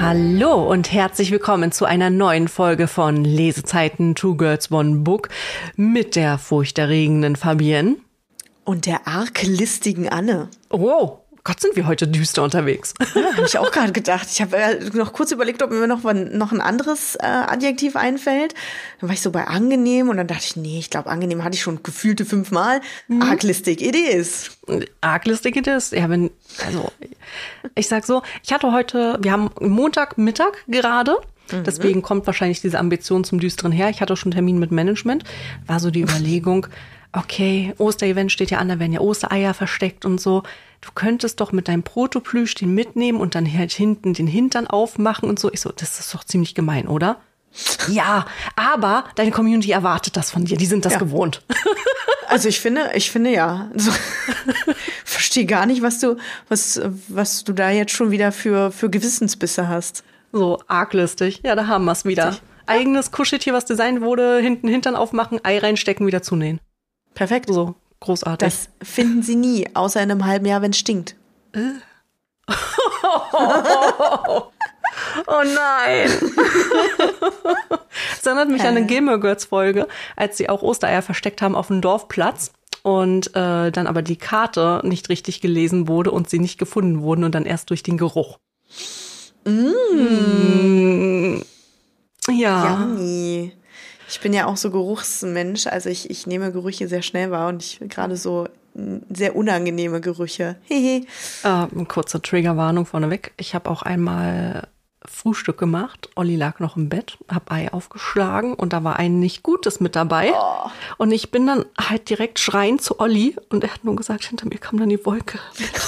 Hallo und herzlich willkommen zu einer neuen Folge von Lesezeiten Two Girls One Book mit der furchterregenden Fabienne. Und der arglistigen Anne. Oh, Gott, sind wir heute düster unterwegs. Ja, habe ich auch gerade gedacht. Ich habe noch kurz überlegt, ob mir noch ein anderes Adjektiv einfällt. Dann war ich so bei angenehm und dann dachte ich, nee, ich glaube, angenehm hatte ich schon gefühlte 5-mal. Arglistig it is. Arglistig it is. Ja, ich sag so, wir haben Montagmittag gerade. Deswegen kommt wahrscheinlich diese Ambition zum Düsteren her. Ich hatte schon einen Termin mit Management. War so die Überlegung, okay, Osterevent steht ja an, da werden ja Ostereier versteckt und so. Du könntest doch mit deinem Protoplüsch den mitnehmen und dann halt hinten den Hintern aufmachen und so. Ich so, das ist doch ziemlich gemein, oder? Ja, aber deine Community erwartet das von dir. Die sind das gewohnt. Also ich finde ja. Also, verstehe gar nicht, was du da jetzt schon wieder für Gewissensbisse hast. So, arglistig. Ja, da haben wir es wieder. Richtig. Eigenes Kuscheltier, was designt wurde, hinten Hintern aufmachen, Ei reinstecken, wieder zunähen. Perfekt. So, großartig. Das finden sie nie, außer in einem halben Jahr, wenn es stinkt. Oh nein. Das erinnert mich an eine Gilmore Girls Folge, als sie auch Ostereier versteckt haben auf dem Dorfplatz und dann aber die Karte nicht richtig gelesen wurde und sie nicht gefunden wurden und dann erst durch den Geruch. Ja. Yummy. Ich bin ja auch so Geruchsmensch, also ich nehme Gerüche sehr schnell wahr und ich gerade so sehr unangenehme Gerüche. Kurze Triggerwarnung vorneweg. Ich habe auch einmal Frühstück gemacht. Olli lag noch im Bett, hab Ei aufgeschlagen und da war ein nicht Gutes mit dabei. Oh. Und ich bin dann halt direkt schreiend zu Olli und er hat nur gesagt, hinter mir kam dann die Wolke.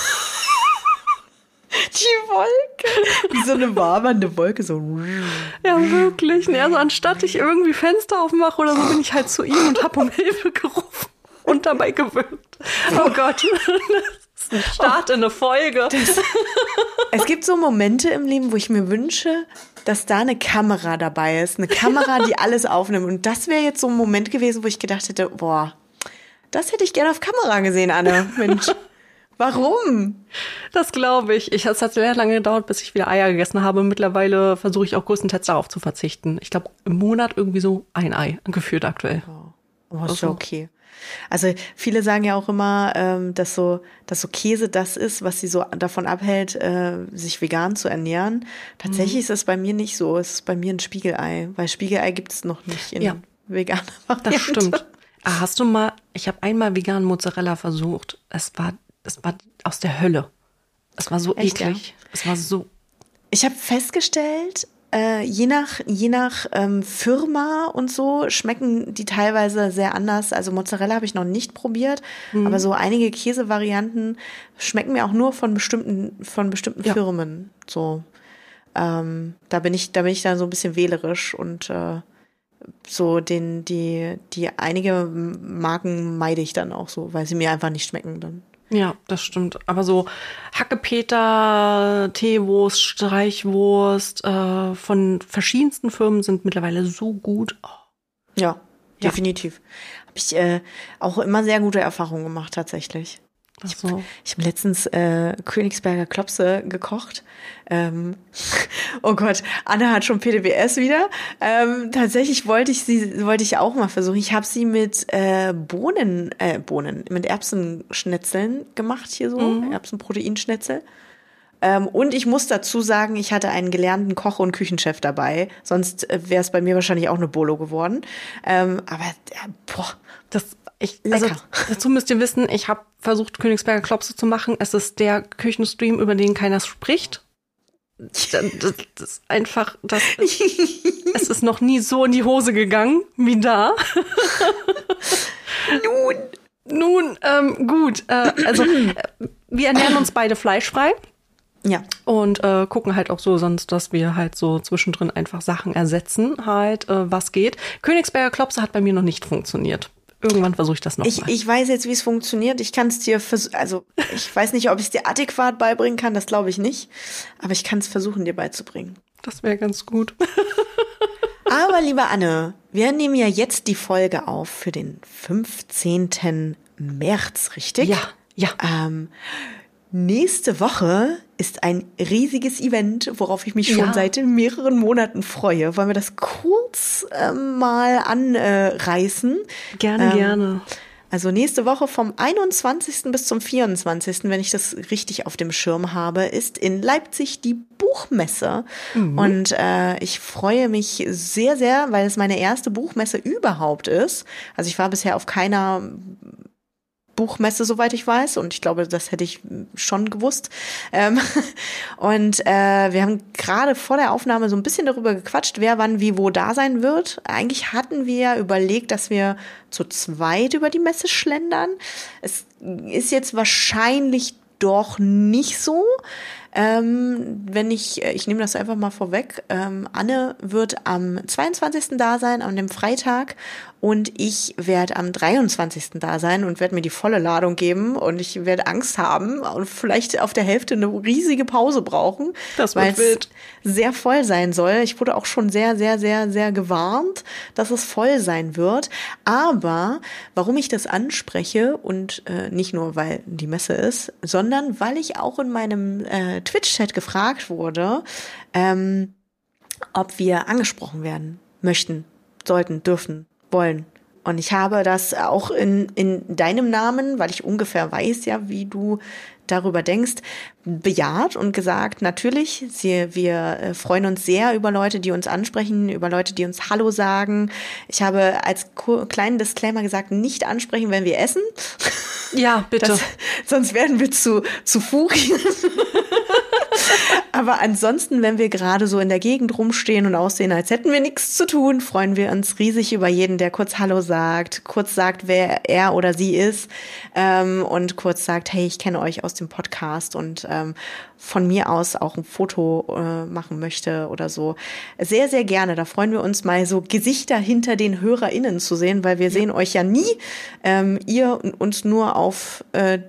Die Wolke. Wie so eine wabernde Wolke, so. Ja, wirklich. Also anstatt ich irgendwie Fenster aufmache oder so, bin ich halt zu ihm und hab um Hilfe gerufen und dabei gewürgt. Oh Gott. Das ist ein Start in eine Folge. Es gibt so Momente im Leben, wo ich mir wünsche, dass da eine Kamera dabei ist. Eine Kamera, die alles aufnimmt. Und das wäre jetzt so ein Moment gewesen, wo ich gedacht hätte, boah, das hätte ich gerne auf Kamera gesehen, Anne. Mensch. Warum? Das glaube ich. Es hat sehr lange gedauert, bis ich wieder Eier gegessen habe. Mittlerweile versuche ich auch größtenteils darauf zu verzichten. Ich glaube, im Monat irgendwie so ein Ei, gefühlt aktuell. Oh, ist ja okay. Also viele sagen ja auch immer, dass so Käse das ist, was sie so davon abhält, sich vegan zu ernähren. Tatsächlich ist das bei mir nicht so. Es ist bei mir ein Spiegelei, weil Spiegelei gibt es noch nicht in veganer Variante. Das stimmt. Ich habe einmal veganen Mozzarella versucht. Es war aus der Hölle. Es war so echt, eklig. Ja? Es war so. Ich habe festgestellt, je nach Firma und so schmecken die teilweise sehr anders. Also Mozzarella habe ich noch nicht probiert, aber so einige Käsevarianten schmecken mir auch nur von bestimmten Firmen. So, da bin ich dann so ein bisschen wählerisch und so die einige Marken meide ich dann auch so, weil sie mir einfach nicht schmecken dann. Ja, das stimmt. Aber so Hackepeter, Teewurst, Streichwurst von verschiedensten Firmen sind mittlerweile so gut. Oh. Ja, definitiv. Habe ich auch immer sehr gute Erfahrungen gemacht, tatsächlich. So. Ich habe letztens Königsberger Klopse gekocht. Oh Gott, Anne hat schon PTBS wieder. Tatsächlich wollte ich auch mal versuchen. Ich habe sie mit mit Erbsenschnetzeln gemacht hier so, Erbsenproteinschnetzel. Und ich muss dazu sagen, ich hatte einen gelernten Koch und Küchenchef dabei. Sonst wäre es bei mir wahrscheinlich auch eine Bolo geworden. Dazu müsst ihr wissen, ich habe versucht, Königsberger Klopse zu machen. Es ist der Küchenstream, über den keiner spricht. Das ist einfach, es ist noch nie so in die Hose gegangen wie da. Nun, gut. Wir ernähren uns beide fleischfrei. Ja. Und gucken halt auch so sonst, dass wir halt so zwischendrin einfach Sachen ersetzen, halt, was geht. Königsberger Klopse hat bei mir noch nicht funktioniert. Irgendwann versuche ich das noch mal. Ich weiß jetzt, wie es funktioniert. Ich kann es dir ich weiß nicht, ob ich es dir adäquat beibringen kann, das glaube ich nicht. Aber ich kann es versuchen, dir beizubringen. Das wäre ganz gut. Aber, liebe Anne, wir nehmen ja jetzt die Folge auf für den 15. März, richtig? Ja. Nächste Woche ist ein riesiges Event, worauf ich mich schon seit mehreren Monaten freue. Wollen wir das kurz mal anreißen? Gerne. Also nächste Woche vom 21. bis zum 24., wenn ich das richtig auf dem Schirm habe, ist in Leipzig die Buchmesse. Und ich freue mich sehr, sehr, weil es meine erste Buchmesse überhaupt ist. Also ich war bisher auf keiner Buchmesse, soweit ich weiß. Und ich glaube, das hätte ich schon gewusst. Und wir haben gerade vor der Aufnahme so ein bisschen darüber gequatscht, wer wann wie wo da sein wird. Eigentlich hatten wir ja überlegt, dass wir zu zweit über die Messe schlendern. Es ist jetzt wahrscheinlich doch nicht so. Wenn ich nehme das einfach mal vorweg, Anne wird am 22. da sein, an dem Freitag, und ich werde am 23. da sein und werde mir die volle Ladung geben, und ich werde Angst haben und vielleicht auf der Hälfte eine riesige Pause brauchen, weil es sehr voll sein soll. Ich wurde auch schon sehr, sehr, sehr, sehr gewarnt, dass es voll sein wird. Aber warum ich das anspreche, und nicht nur, weil die Messe ist, sondern weil ich auch in meinem Twitch-Chat gefragt wurde, ob wir angesprochen werden möchten, sollten, dürfen, wollen. Und ich habe das auch in deinem Namen, weil ich ungefähr weiß ja, wie du darüber denkst, bejaht und gesagt, natürlich, wir freuen uns sehr über Leute, die uns ansprechen, über Leute, die uns Hallo sagen. Ich habe als kleinen Disclaimer gesagt, nicht ansprechen, wenn wir essen. Ja, bitte. Sonst werden wir zu Furien. Aber ansonsten, wenn wir gerade so in der Gegend rumstehen und aussehen, als hätten wir nichts zu tun, freuen wir uns riesig über jeden, der kurz Hallo sagt, kurz sagt, wer er oder sie ist, und kurz sagt, hey, ich kenne euch aus dem Podcast, und von mir aus auch ein Foto machen möchte oder so. Sehr, sehr gerne. Da freuen wir uns mal so Gesichter hinter den HörerInnen zu sehen, weil wir sehen euch ja nie. Ihr uns nur auf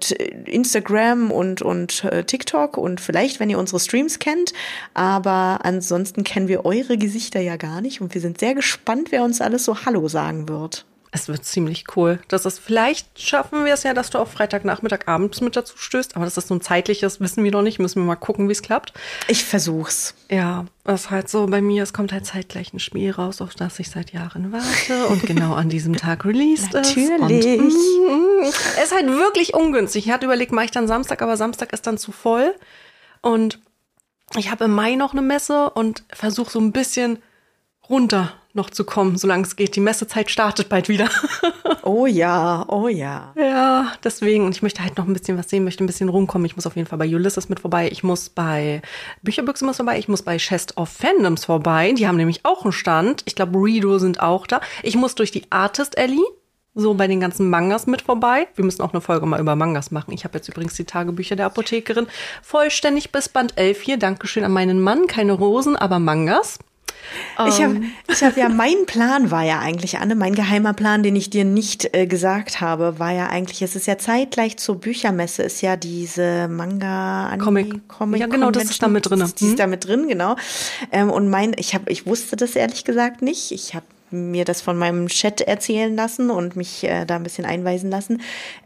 Instagram und TikTok und vielleicht, wenn ihr unsere Streams kennt. Aber ansonsten kennen wir eure Gesichter ja gar nicht, und wir sind sehr gespannt, wer uns alles so Hallo sagen wird. Es wird ziemlich cool. Vielleicht schaffen wir es ja, dass du auch Freitagnachmittag abends mit dazu stößt. Aber das ist so ein zeitliches, wissen wir noch nicht. Müssen wir mal gucken, wie es klappt. Ich versuch's. Ja, das ist halt so bei mir. Es kommt halt zeitgleich ein Spiel raus, auf das ich seit Jahren warte. Und genau an diesem Tag released ist. Natürlich. Es ist halt wirklich ungünstig. Ich hatte überlegt, mache ich dann Samstag, aber Samstag ist dann zu voll. Und ich habe im Mai noch eine Messe und versuche so ein bisschen runter noch zu kommen, solange es geht. Die Messezeit startet bald wieder. Oh ja, oh ja. Ja, deswegen. Und ich möchte halt noch ein bisschen was sehen, möchte ein bisschen rumkommen. Ich muss auf jeden Fall bei Ulysses mit vorbei. Ich muss bei Bücherbüchse mit vorbei. Ich muss bei Chest of Fandoms vorbei. Die haben nämlich auch einen Stand. Ich glaube, Redo sind auch da. Ich muss durch die Artist Alley, so bei den ganzen Mangas mit vorbei. Wir müssen auch eine Folge mal über Mangas machen. Ich habe jetzt übrigens die Tagebücher der Apothekerin vollständig bis Band 11 hier. Dankeschön an meinen Mann. Keine Rosen, aber Mangas. Ich hab ja, mein Plan war ja eigentlich, Anne, mein geheimer Plan, den ich dir nicht gesagt habe, war ja eigentlich, es ist ja zeitgleich zur Büchermesse, ist ja diese Comic. Ja, genau, das ist da mit drin. Die ist da mit drin, genau. Und ich wusste das ehrlich gesagt nicht. Ich habe mir das von meinem Chat erzählen lassen und mich da ein bisschen einweisen lassen.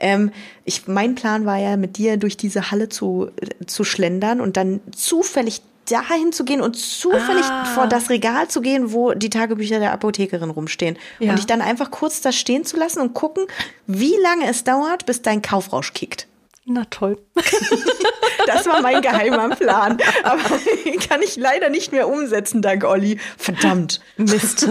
Mein Plan war ja, mit dir durch diese Halle zu schlendern und dann zufällig dahin zu gehen und zufällig vor das Regal zu gehen, wo die Tagebücher der Apothekerin rumstehen. Ja. Und dich dann einfach kurz da stehen zu lassen und gucken, wie lange es dauert, bis dein Kaufrausch kickt. Na toll. Das war mein geheimer Plan. Aber kann ich leider nicht mehr umsetzen, dank Olli. Verdammt. Mist.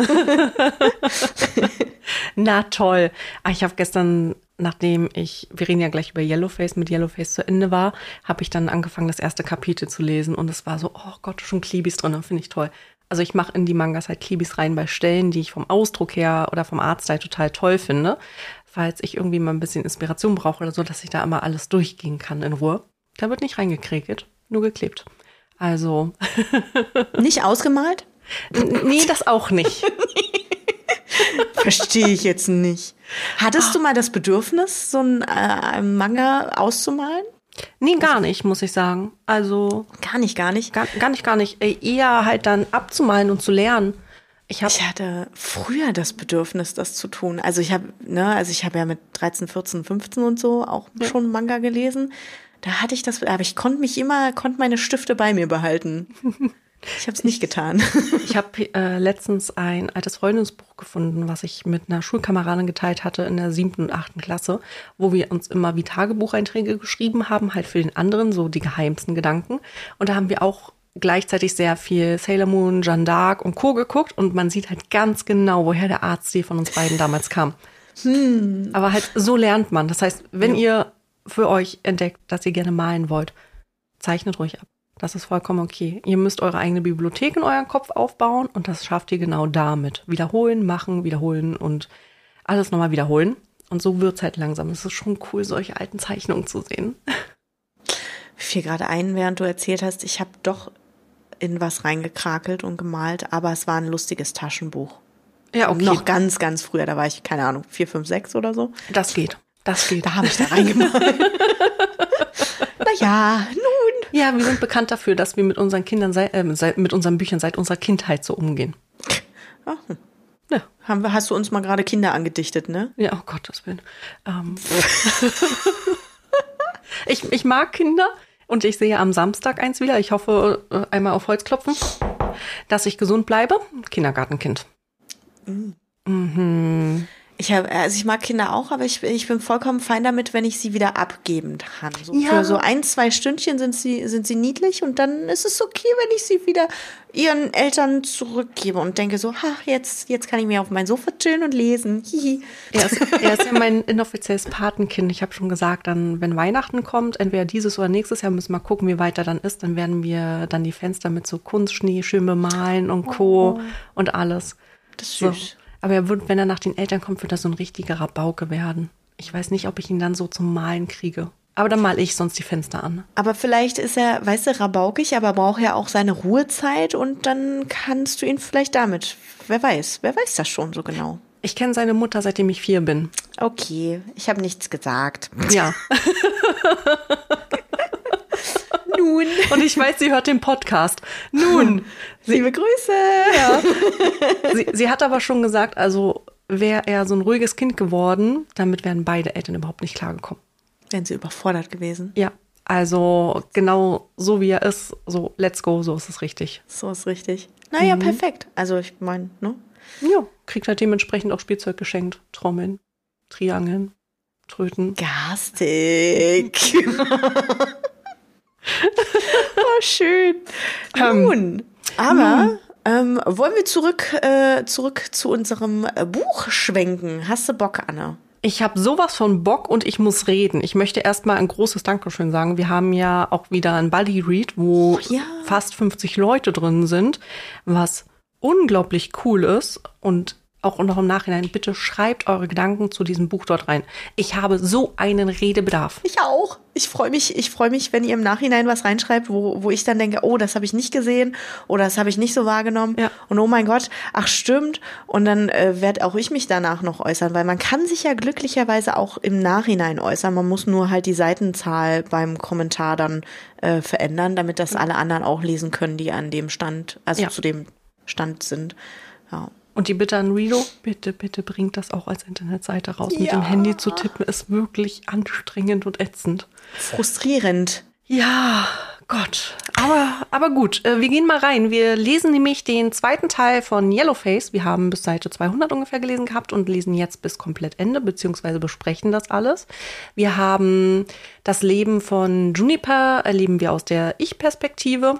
Na toll. Ich habe gestern, nachdem wir reden ja gleich über Yellowface, mit Yellowface zu Ende war, habe ich dann angefangen, das erste Kapitel zu lesen. Und es war so, oh Gott, schon Klibis drin, finde ich toll. Also ich mache in die Mangas halt Klibis rein bei Stellen, die ich vom Ausdruck her oder vom Artstyle total toll finde. Falls ich irgendwie mal ein bisschen Inspiration brauche oder so, dass ich da immer alles durchgehen kann in Ruhe. Da wird nicht reingekriegt, nur geklebt. Also. Nicht ausgemalt? Nee, das auch nicht. Verstehe ich jetzt nicht. Hattest du mal das Bedürfnis, so ein Manga auszumalen? Nee, gar nicht, muss ich sagen. Also. Gar nicht. Gar nicht. Eher halt dann abzumalen und zu lernen. Ich hatte früher das Bedürfnis, das zu tun. Also ich habe ja mit 13, 14, 15 und so auch schon Manga gelesen. Da hatte ich das, aber ich konnte meine Stifte bei mir behalten. Ich habe es nicht getan. Ich habe letztens ein altes Freundesbuch gefunden, was ich mit einer Schulkameradin geteilt hatte in der 7. und 8. Klasse, wo wir uns immer wie Tagebucheinträge geschrieben haben, halt für den anderen, so die geheimsten Gedanken. Und da haben wir auch gleichzeitig sehr viel Sailor Moon, Jeanne d'Arc und Co. geguckt und man sieht halt ganz genau, woher der Artstil von uns beiden damals kam. Aber halt so lernt man. Das heißt, wenn ihr für euch entdeckt, dass ihr gerne malen wollt, zeichnet ruhig ab. Das ist vollkommen okay. Ihr müsst eure eigene Bibliothek in euren Kopf aufbauen und das schafft ihr genau damit. Wiederholen, machen, wiederholen und alles nochmal wiederholen. Und so wird's halt langsam. Es ist schon cool, solche alten Zeichnungen zu sehen. Mir fiel gerade ein, während du erzählt hast, ich habe doch in was reingekrakelt und gemalt, aber es war ein lustiges Taschenbuch. Ja, okay. Noch ganz, ganz früher, da war ich, keine Ahnung, 4, 5, 6 oder so. Das geht. Da habe ich da reingemalt. Naja, nun. Ja, wir sind bekannt dafür, dass wir mit unseren Kindern, mit unseren Büchern seit unserer Kindheit so umgehen. Ach. Ja. Hast du uns mal gerade Kinder angedichtet, ne? Ja, oh Gottes Willen. Ich mag Kinder und ich sehe am Samstag eins wieder. Ich hoffe, einmal auf Holz klopfen, dass ich gesund bleibe. Kindergartenkind. Mhm. Ich mag Kinder auch, aber ich bin vollkommen fein damit, wenn ich sie wieder abgeben kann. So Ja. für so 1, 2 Stündchen sind sie niedlich und dann ist es okay, wenn ich sie wieder ihren Eltern zurückgebe und denke so, jetzt kann ich mir auf mein Sofa chillen und lesen. Hihi. Er ist ja mein inoffizielles Patenkind. Ich habe schon gesagt, dann, wenn Weihnachten kommt, entweder dieses oder nächstes Jahr, müssen wir mal gucken, wie weit er dann ist. Dann werden wir dann die Fenster mit so Kunstschnee schön bemalen und Co. und alles. Das ist süß. So. Aber wenn er nach den Eltern kommt, wird er so ein richtiger Rabauke werden. Ich weiß nicht, ob ich ihn dann so zum Malen kriege. Aber dann male ich sonst die Fenster an. Aber vielleicht ist er, weißt du, rabaukig, aber braucht ja auch seine Ruhezeit und dann kannst du ihn vielleicht damit, wer weiß das schon so genau. Ich kenne seine Mutter, seitdem ich 4 bin. Okay, ich habe nichts gesagt. Ja. Nun. Und ich weiß, sie hört den Podcast. Nun. Liebe Grüße. Ja. Sie hat aber schon gesagt, also wäre er so ein ruhiges Kind geworden, damit wären beide Eltern überhaupt nicht klargekommen. Wären sie überfordert gewesen. Ja, also genau so wie er ist, so let's go, so ist es richtig. So ist richtig. Naja, perfekt. Also ich meine, ne? Ja, kriegt halt dementsprechend auch Spielzeug geschenkt. Trommeln, Triangeln, Tröten. Garstig. Oh, schön. Nun, aber wollen wir zurück zu unserem Buch schwenken? Hast du Bock, Anna? Ich habe sowas von Bock und ich muss reden. Ich möchte erstmal ein großes Dankeschön sagen. Wir haben ja auch wieder ein Buddy Read, wo fast 50 Leute drin sind, was unglaublich cool ist und auch noch im Nachhinein, bitte schreibt eure Gedanken zu diesem Buch dort rein. Ich habe so einen Redebedarf. Ich auch. Ich freue mich, wenn ihr im Nachhinein was reinschreibt, wo ich dann denke, oh, das habe ich nicht gesehen oder das habe ich nicht so wahrgenommen. Ja. Und oh mein Gott, ach stimmt. Und dann werde auch ich mich danach noch äußern, weil man kann sich ja glücklicherweise auch im Nachhinein äußern. Man muss nur halt die Seitenzahl beim Kommentar dann verändern, damit das alle anderen auch lesen können, die an dem Stand, also zu dem Stand sind. Ja. Und die Bitte an Redo, bitte bringt das auch als Internetseite raus. Mit dem Handy zu tippen ist wirklich anstrengend und ätzend. Frustrierend. Ja, Gott. Aber gut, wir gehen mal rein. Wir lesen nämlich den 2. Teil von Yellowface. Wir haben bis Seite 200 ungefähr gelesen gehabt und lesen jetzt bis komplett Ende, beziehungsweise besprechen das alles. Wir haben das Leben von Juniper, erleben wir aus der Ich-Perspektive.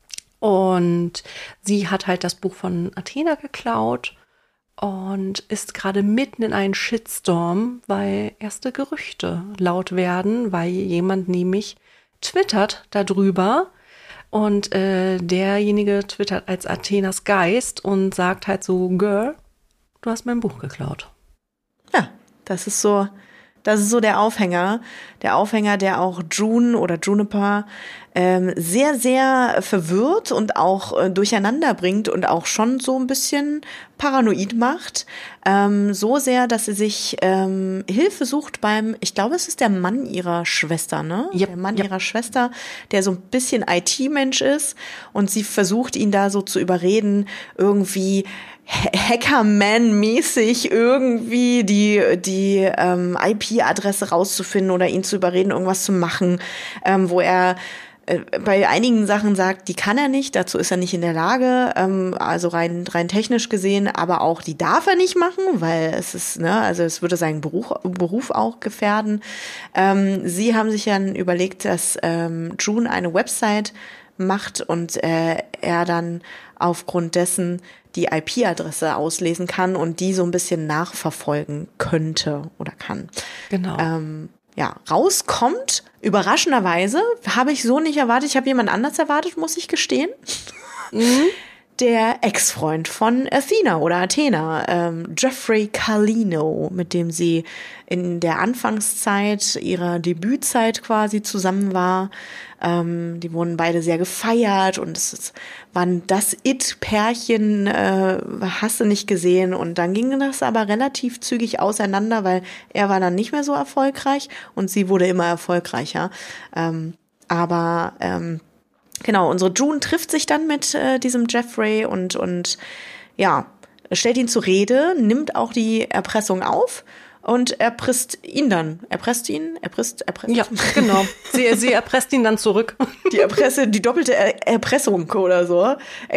Und sie hat halt das Buch von Athena geklaut und ist gerade mitten in einen Shitstorm, weil erste Gerüchte laut werden, weil jemand nämlich twittert darüber und derjenige twittert als Athenas Geist und sagt halt so, Girl, du hast mein Buch geklaut. Ja, das ist so der Aufhänger, der auch June oder Juniper sehr, sehr verwirrt und auch durcheinander bringt und auch schon so ein bisschen paranoid macht. So sehr, dass sie sich Hilfe sucht ich glaube, es ist der Mann ihrer Schwester, ne? Yep, der Mann ihrer Schwester, der so ein bisschen IT-Mensch ist und sie versucht, ihn da so zu überreden, irgendwie Hackerman-mäßig irgendwie die IP-Adresse rauszufinden oder ihn zu überreden, irgendwas zu machen, wo er bei einigen Sachen sagt, die kann er nicht, dazu ist er nicht in der Lage, also rein technisch gesehen, aber auch die darf er nicht machen, weil es ist, ne, also es würde seinen Beruf auch gefährden. Sie haben sich dann überlegt, dass June eine Website macht und er dann aufgrund dessen die IP-Adresse auslesen kann und die so ein bisschen nachverfolgen könnte oder kann. Genau. Rauskommt, überraschenderweise, habe ich so nicht erwartet, ich habe jemand anders erwartet, muss ich gestehen. Der Ex-Freund von Athena oder Athena, Jeffrey Carlino, mit dem sie in der Anfangszeit ihrer Debützeit quasi zusammen war. Die wurden beide sehr gefeiert und es waren das It-Pärchen, hast du nicht gesehen. Und dann ging das aber relativ zügig auseinander, weil er war dann nicht mehr so erfolgreich und sie wurde immer erfolgreicher. Genau, unsere June trifft sich dann mit diesem Jeffrey und stellt ihn zur Rede, nimmt auch die Erpressung auf und erpresst ihn dann. Erpresst. Ja, genau. Sie erpresst ihn dann zurück. Die doppelte Erpressung oder so.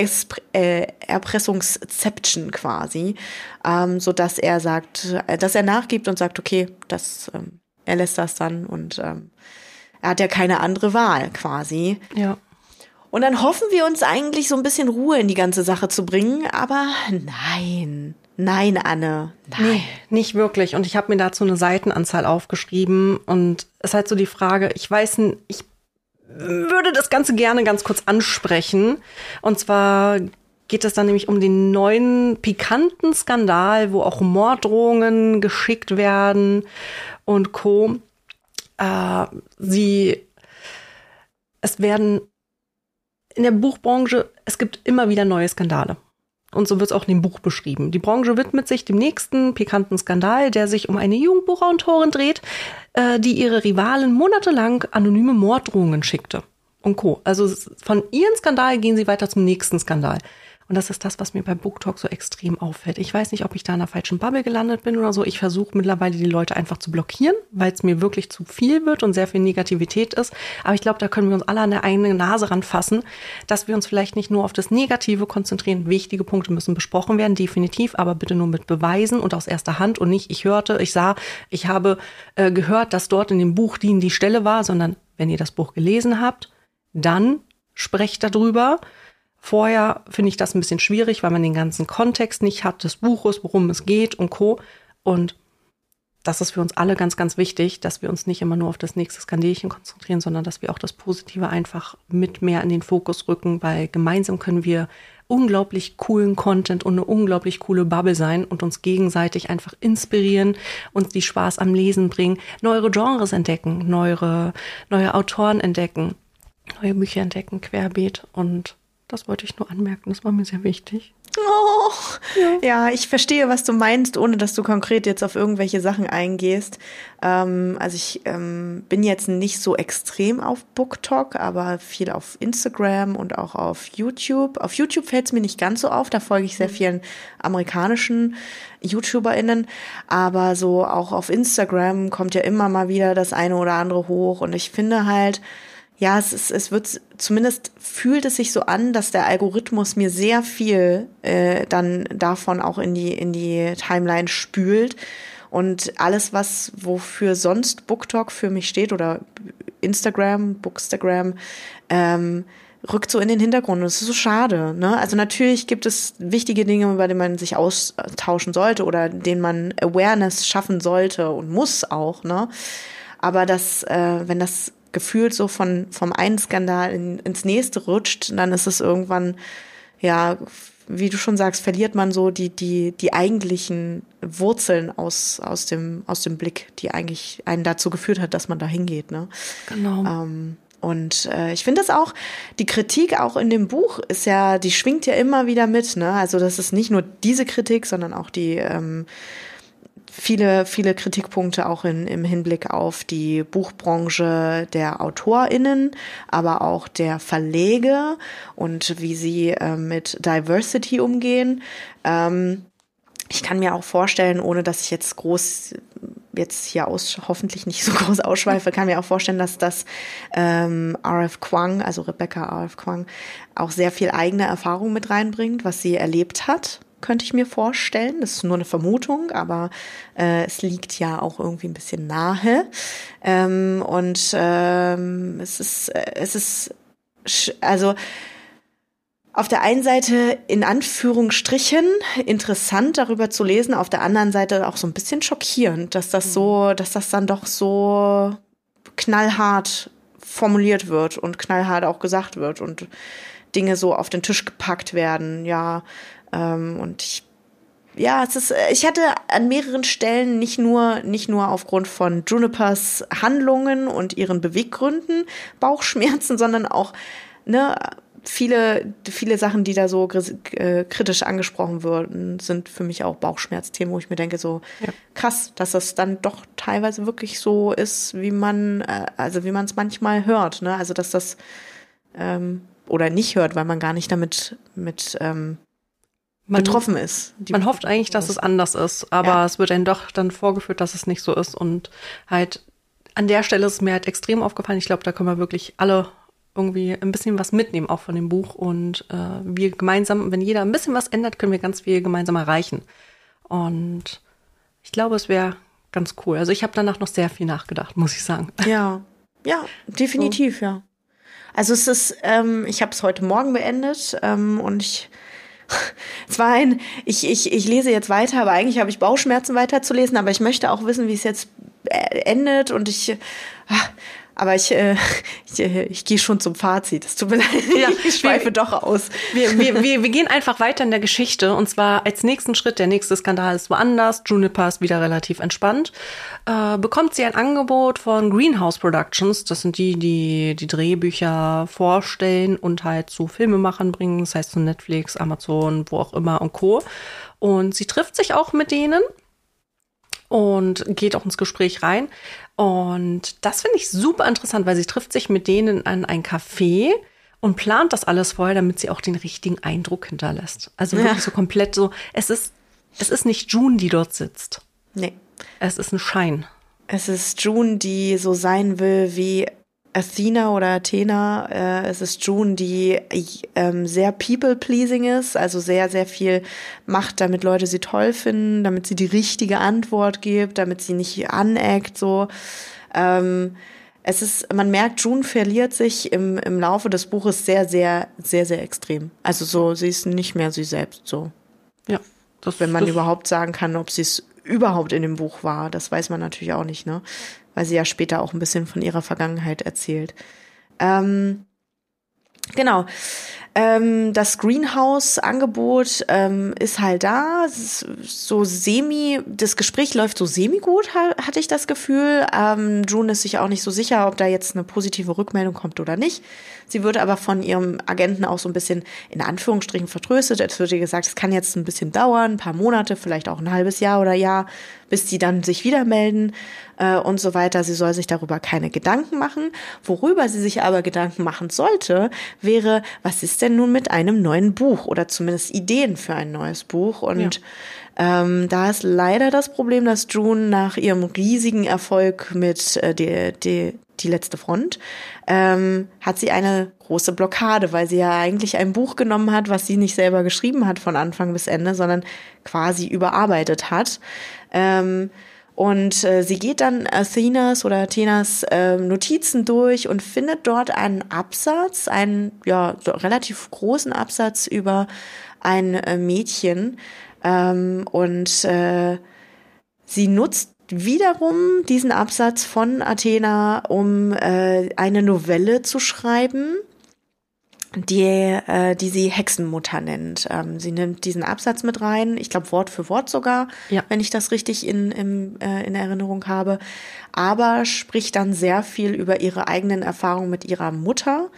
Erpressungsception quasi. Sodass er sagt, dass er nachgibt und sagt, okay, er lässt das dann und er hat ja keine andere Wahl quasi. Ja. Und dann hoffen wir uns eigentlich so ein bisschen Ruhe in die ganze Sache zu bringen, aber nein, Anne, nein. Nee, nicht wirklich. Und ich habe mir dazu eine Seitenanzahl aufgeschrieben und es ist halt so die Frage, ich würde das Ganze gerne ganz kurz ansprechen. Und zwar geht es dann nämlich um den neuen pikanten Skandal, wo auch Morddrohungen geschickt werden und Co. In der Buchbranche, es gibt immer wieder neue Skandale. Und so wird es auch in dem Buch beschrieben. Die Branche widmet sich dem nächsten pikanten Skandal, der sich um eine Jugendbuchautorin dreht, die ihre Rivalen monatelang anonyme Morddrohungen schickte. Und Co. Also von ihrem Skandal gehen sie weiter zum nächsten Skandal. Und das ist das, was mir bei BookTok so extrem auffällt. Ich weiß nicht, ob ich da in einer falschen Bubble gelandet bin oder so. Ich versuche mittlerweile, die Leute einfach zu blockieren, weil es mir wirklich zu viel wird und sehr viel Negativität ist. Aber ich glaube, da können wir uns alle an der eigenen Nase ranfassen, dass wir uns vielleicht nicht nur auf das Negative konzentrieren. Wichtige Punkte müssen besprochen werden, definitiv, aber bitte nur mit Beweisen und aus erster Hand und nicht, ich habe gehört, dass dort in dem Buch die Stelle war, sondern wenn ihr das Buch gelesen habt, dann sprecht darüber. Vorher finde ich das ein bisschen schwierig, weil man den ganzen Kontext nicht hat des Buches, worum es geht und Co. Und das ist für uns alle ganz, ganz wichtig, dass wir uns nicht immer nur auf das nächste Skandelchen konzentrieren, sondern dass wir auch das Positive einfach mit mehr in den Fokus rücken, weil gemeinsam können wir unglaublich coolen Content und eine unglaublich coole Bubble sein und uns gegenseitig einfach inspirieren, uns die Spaß am Lesen bringen, neue Genres entdecken, neue Autoren entdecken, neue Bücher entdecken, querbeet und das wollte ich nur anmerken, das war mir sehr wichtig. Oh, ja, ich verstehe, was du meinst, ohne dass du konkret jetzt auf irgendwelche Sachen eingehst. Also ich bin jetzt nicht so extrem auf BookTok, aber viel auf Instagram und auch auf YouTube. Auf YouTube fällt es mir nicht ganz so auf, da folge ich sehr vielen amerikanischen YouTuberInnen, aber so auch auf Instagram kommt ja immer mal wieder das eine oder andere hoch und ich finde halt, ja, zumindest fühlt es sich so an, dass der Algorithmus mir sehr viel dann davon auch in die Timeline spült und alles, wofür sonst BookTok für mich steht oder Instagram, Bookstagram, rückt so in den Hintergrund und es ist so schade, ne? Also natürlich gibt es wichtige Dinge, über die man sich austauschen sollte oder denen man Awareness schaffen sollte und muss auch, ne? Aber wenn das gefühlt so vom einen Skandal ins nächste rutscht, dann ist es irgendwann, ja, wie du schon sagst, verliert man so die eigentlichen Wurzeln aus dem Blick, die eigentlich einen dazu geführt hat, dass man da hingeht, ne? Genau. Und ich finde das auch, die Kritik auch in dem Buch die schwingt ja immer wieder mit, ne? Also das ist nicht nur diese Kritik, sondern auch die viele Kritikpunkte auch im Hinblick auf die Buchbranche der AutorInnen, aber auch der Verlage und wie sie mit Diversity umgehen. Ich kann mir auch vorstellen, ohne dass ich jetzt hier hoffentlich nicht so groß ausschweife, kann mir auch vorstellen, dass das R.F. Kuang, also Rebecca R.F. Kuang, auch sehr viel eigene Erfahrung mit reinbringt, was sie erlebt hat, könnte ich mir vorstellen. Das ist nur eine Vermutung, aber es liegt ja auch irgendwie ein bisschen nahe. Es ist also auf der einen Seite in Anführungsstrichen interessant darüber zu lesen, auf der anderen Seite auch so ein bisschen schockierend, dass das dann doch so knallhart formuliert wird und knallhart auch gesagt wird und Dinge so auf den Tisch gepackt werden, ja. Ich hatte an mehreren Stellen nicht nur aufgrund von Junipers Handlungen und ihren Beweggründen Bauchschmerzen, sondern auch, viele Sachen, die da so kritisch angesprochen wurden, sind für mich auch Bauchschmerzthemen, wo ich mir denke, so krass, dass das dann doch teilweise wirklich so ist, wie man es manchmal hört, ne? Also dass das oder nicht hört, weil man gar nicht damit betroffen ist. Man hofft eigentlich, dass es anders ist, aber es wird einem doch dann vorgeführt, dass es nicht so ist. Und halt an der Stelle ist es mir halt extrem aufgefallen. Ich glaube, da können wir wirklich alle irgendwie ein bisschen was mitnehmen, auch von dem Buch. Und wir gemeinsam, wenn jeder ein bisschen was ändert, können wir ganz viel gemeinsam erreichen. Und ich glaube, es wäre ganz cool. Also ich habe danach noch sehr viel nachgedacht, muss ich sagen. Ja, definitiv, so. Ja. Also es ist, ich habe es heute Morgen beendet und ich lese jetzt weiter, aber eigentlich habe ich Bauchschmerzen weiterzulesen, aber ich möchte auch wissen, wie es jetzt endet und ich gehe schon zum Fazit. Es tut mir leid, ich schweife doch aus. Wir gehen einfach weiter in der Geschichte und zwar als nächsten Schritt, der nächste Skandal ist woanders, Juniper ist wieder relativ entspannt, bekommt sie ein Angebot von Greenhouse Productions, das sind die Drehbücher vorstellen und halt zu Filmemachern bringen, das heißt zu Netflix, Amazon, wo auch immer und Co. Und sie trifft sich auch mit denen und geht auch ins Gespräch rein. Und das finde ich super interessant, weil sie trifft sich mit denen an ein Café und plant das alles vorher, damit sie auch den richtigen Eindruck hinterlässt. Also wirklich so komplett so, es ist nicht June, die dort sitzt. Nee. Es ist ein Schein. Es ist June, die so sein will wie Athena oder Athena. Es ist June, die sehr people-pleasing ist, also sehr, sehr viel macht, damit Leute sie toll finden, damit sie die richtige Antwort gibt, damit sie nicht aneckt, so. Man merkt, June verliert sich im Laufe des Buches sehr, sehr, sehr, sehr extrem. Also so, sie ist nicht mehr sie selbst, so. Ja. Wenn man überhaupt sagen kann, ob sie es überhaupt in dem Buch war, das weiß man natürlich auch nicht, ne? Weil sie ja später auch ein bisschen von ihrer Vergangenheit erzählt. Genau. Das Greenhouse-Angebot ist halt da. Es ist so das Gespräch läuft so semi-gut, hatte ich das Gefühl. June ist sich auch nicht so sicher, ob da jetzt eine positive Rückmeldung kommt oder nicht. Sie wird aber von ihrem Agenten auch so ein bisschen in Anführungsstrichen vertröstet. Es wird ihr gesagt, es kann jetzt ein bisschen dauern, ein paar Monate, vielleicht auch ein halbes Jahr oder Jahr, bis die dann sich wieder melden und so weiter. Sie soll sich darüber keine Gedanken machen. Worüber sie sich aber Gedanken machen sollte, wäre, was ist denn nun mit einem neuen Buch oder zumindest Ideen für ein neues Buch? Und da ist leider das Problem, dass June nach ihrem riesigen Erfolg mit die letzte Front, hat sie eine große Blockade, weil sie ja eigentlich ein Buch genommen hat, was sie nicht selber geschrieben hat von Anfang bis Ende, sondern quasi überarbeitet hat. Sie geht dann Athenas Notizen durch und findet dort einen Absatz, einen so relativ großen Absatz über ein Mädchen. Sie nutzt wiederum diesen Absatz von Athena, um eine Novelle zu schreiben, die sie Hexenmutter nennt. Sie nimmt diesen Absatz mit rein, ich glaube Wort für Wort sogar, wenn ich das richtig in Erinnerung habe, aber spricht dann sehr viel über ihre eigenen Erfahrungen mit ihrer Mutter.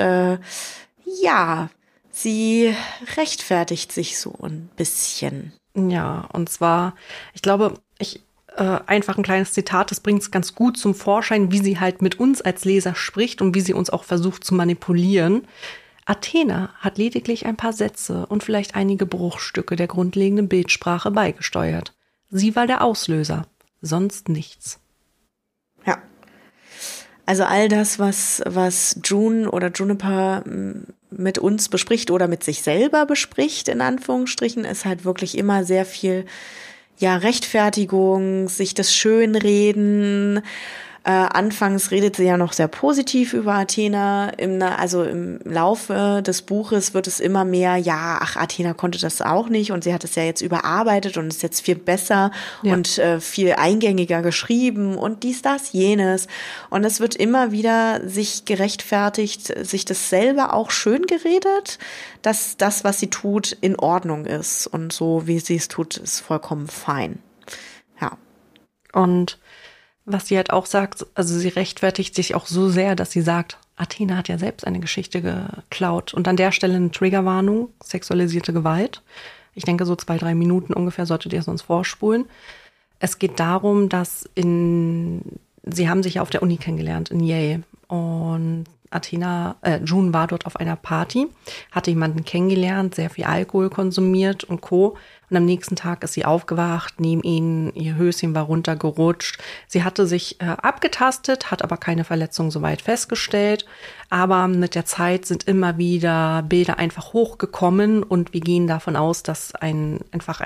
Sie rechtfertigt sich so ein bisschen. Ja, und zwar, ich glaube, einfach ein kleines Zitat, das bringt es ganz gut zum Vorschein, wie sie halt mit uns als Leser spricht und wie sie uns auch versucht zu manipulieren. Athena hat lediglich ein paar Sätze und vielleicht einige Bruchstücke der grundlegenden Bildsprache beigesteuert. Sie war der Auslöser, sonst nichts. Ja. Also all das, was June oder Juniper mit uns bespricht oder mit sich selber bespricht, in Anführungsstrichen, ist halt wirklich immer sehr viel, ja, Rechtfertigung, sich das Schönreden. Anfangs redet sie ja noch sehr positiv über Athena. Also im Laufe des Buches wird es immer mehr, ja, ach, Athena konnte das auch nicht und sie hat es ja jetzt überarbeitet und ist jetzt viel besser und viel eingängiger geschrieben und dies, das, jenes. Und es wird immer wieder sich gerechtfertigt, sich das selber auch schön geredet, dass das, was sie tut, in Ordnung ist. Und so, wie sie es tut, ist vollkommen fein. Ja. Und was sie halt auch sagt, also sie rechtfertigt sich auch so sehr, dass sie sagt, Athena hat ja selbst eine Geschichte geklaut. Und an der Stelle eine Triggerwarnung, sexualisierte Gewalt. Ich denke, so 2-3 Minuten ungefähr solltet ihr es uns vorspulen. Es geht darum, dass sie haben sich ja auf der Uni kennengelernt, in Yale. Und June war dort auf einer Party, hatte jemanden kennengelernt, sehr viel Alkohol konsumiert und Co. Und am nächsten Tag ist sie aufgewacht, neben ihnen, ihr Höschen war runtergerutscht. Sie hatte sich abgetastet, hat aber keine Verletzung soweit festgestellt. Aber mit der Zeit sind immer wieder Bilder einfach hochgekommen und wir gehen davon aus, dass ein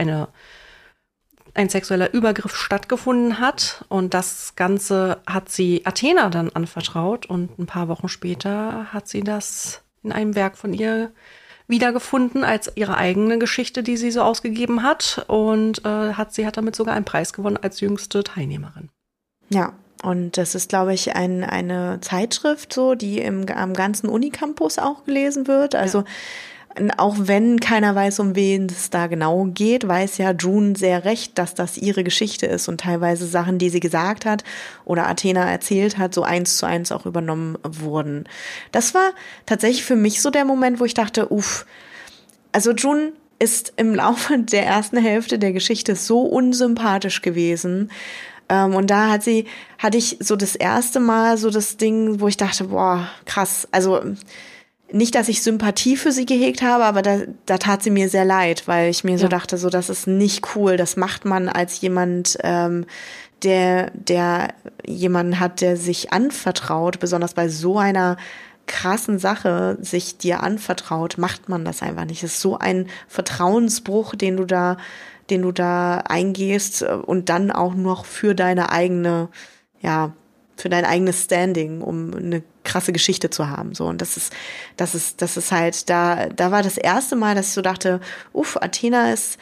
sexueller Übergriff stattgefunden hat. Und das Ganze hat sie Athena dann anvertraut. Und ein paar Wochen später hat sie das in einem Werk von ihr wiedergefunden als ihre eigene Geschichte, die sie so ausgegeben hat. Und sie hat damit sogar einen Preis gewonnen als jüngste Teilnehmerin. Ja, und das ist, glaube ich, eine Zeitschrift, so, die am ganzen Unicampus auch gelesen wird. Also auch wenn keiner weiß, um wen es da genau geht, weiß ja June sehr recht, dass das ihre Geschichte ist und teilweise Sachen, die sie gesagt hat oder Athena erzählt hat, so 1:1 auch übernommen wurden. Das war tatsächlich für mich so der Moment, wo ich dachte, also June ist im Laufe der ersten Hälfte der Geschichte so unsympathisch gewesen. Und da hatte ich so das erste Mal so das Ding, wo ich dachte, boah, krass, also nicht, dass ich Sympathie für sie gehegt habe, aber da tat sie mir sehr leid, weil ich mir so dachte, so, das ist nicht cool. Das macht man als jemand, der jemanden hat, der sich anvertraut, besonders bei so einer krassen Sache sich dir anvertraut, macht man das einfach nicht. Es ist so ein Vertrauensbruch, den du da eingehst und dann auch noch für deine eigene, für dein eigenes Standing, um eine krasse Geschichte zu haben, so. Und das ist halt, da war das erste Mal, dass ich so dachte, Athena ist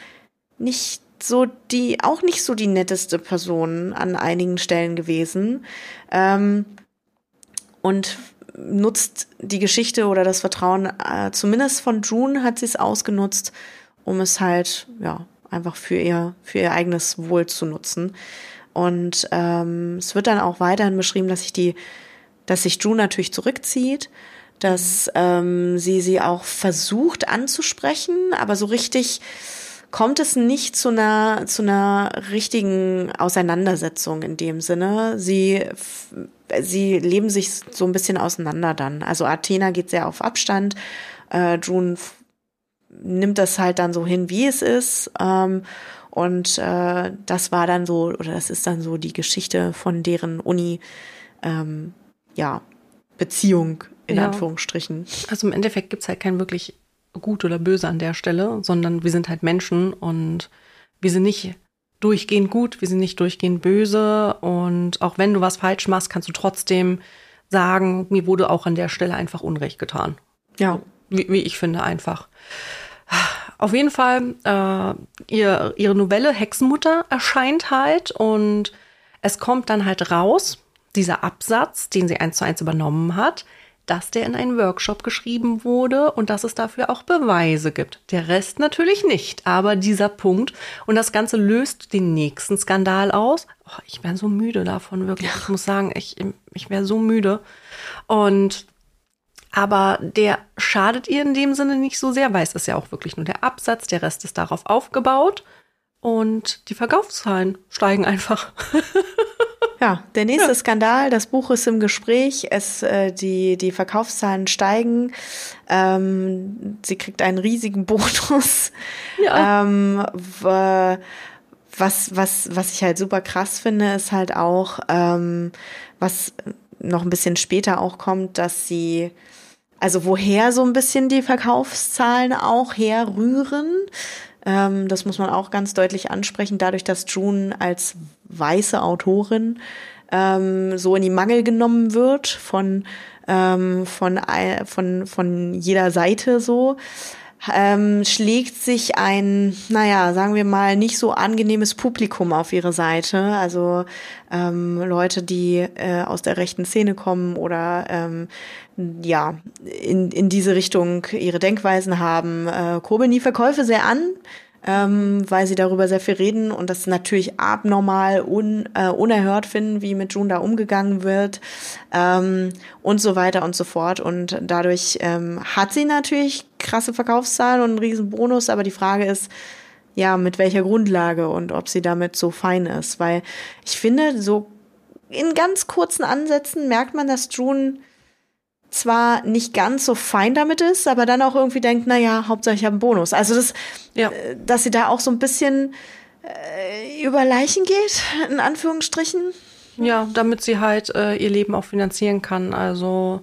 auch nicht so die netteste Person an einigen Stellen gewesen, und nutzt die Geschichte oder das Vertrauen, zumindest von June hat sie es ausgenutzt, um es halt, einfach für ihr eigenes Wohl zu nutzen. Und es wird dann auch weiterhin beschrieben, dass sich June natürlich zurückzieht, dass sie auch versucht anzusprechen, aber so richtig kommt es nicht zu einer richtigen Auseinandersetzung in dem Sinne. Sie leben sich so ein bisschen auseinander dann. Also Athena geht sehr auf Abstand, June nimmt das halt dann so hin, wie es ist. Und das war dann so, oder das ist dann so die Geschichte von deren Beziehung in Anführungsstrichen. Also im Endeffekt gibt's halt kein wirklich gut oder böse an der Stelle, sondern wir sind halt Menschen und wir sind nicht durchgehend gut, wir sind nicht durchgehend böse und auch wenn du was falsch machst, kannst du trotzdem sagen, mir wurde auch an der Stelle einfach Unrecht getan. Ja. Wie ich finde einfach. Auf jeden Fall, ihre Novelle Hexenmutter erscheint halt und es kommt dann halt raus, dieser Absatz, den sie 1:1 übernommen hat, dass der in einen Workshop geschrieben wurde und dass es dafür auch Beweise gibt. Der Rest natürlich nicht, aber dieser Punkt. Und das Ganze löst den nächsten Skandal aus. Oh, ich wäre so müde davon, wirklich. Ich muss sagen, ich wäre so müde. Aber der schadet ihr in dem Sinne nicht so sehr, weil es ist ja auch wirklich nur der Absatz. Der Rest ist darauf aufgebaut. und die Verkaufszahlen steigen einfach. Ja, der nächste Skandal, das Buch ist im Gespräch, die Verkaufszahlen steigen, sie kriegt einen riesigen Bonus. Ja. Was ich halt super krass finde, ist halt auch, was noch ein bisschen später auch kommt, dass sie, also woher so ein bisschen die Verkaufszahlen auch herrühren. Das muss man auch ganz deutlich ansprechen, dadurch, dass June als weiße Autorin so in die Mangel genommen wird von jeder Seite so, schlägt sich ein, sagen wir mal, nicht so angenehmes Publikum auf ihre Seite. Also Leute, die aus der rechten Szene kommen oder in diese Richtung ihre Denkweisen haben, kurbeln die Verkäufe sehr an, weil sie darüber sehr viel reden und das natürlich abnormal unerhört finden, wie mit June da umgegangen wird und so weiter und so fort. Und dadurch hat sie natürlich krasse Verkaufszahlen und einen riesen Bonus, aber die Frage ist, ja, mit welcher Grundlage und ob sie damit so fein ist. Weil ich finde, so in ganz kurzen Ansätzen merkt man, dass June zwar nicht ganz so fein damit ist, aber dann auch irgendwie denkt, Hauptsache ich habe einen Bonus. Also dass sie da auch so ein bisschen über Leichen geht, in Anführungsstrichen. Ja, damit sie halt ihr Leben auch finanzieren kann. Also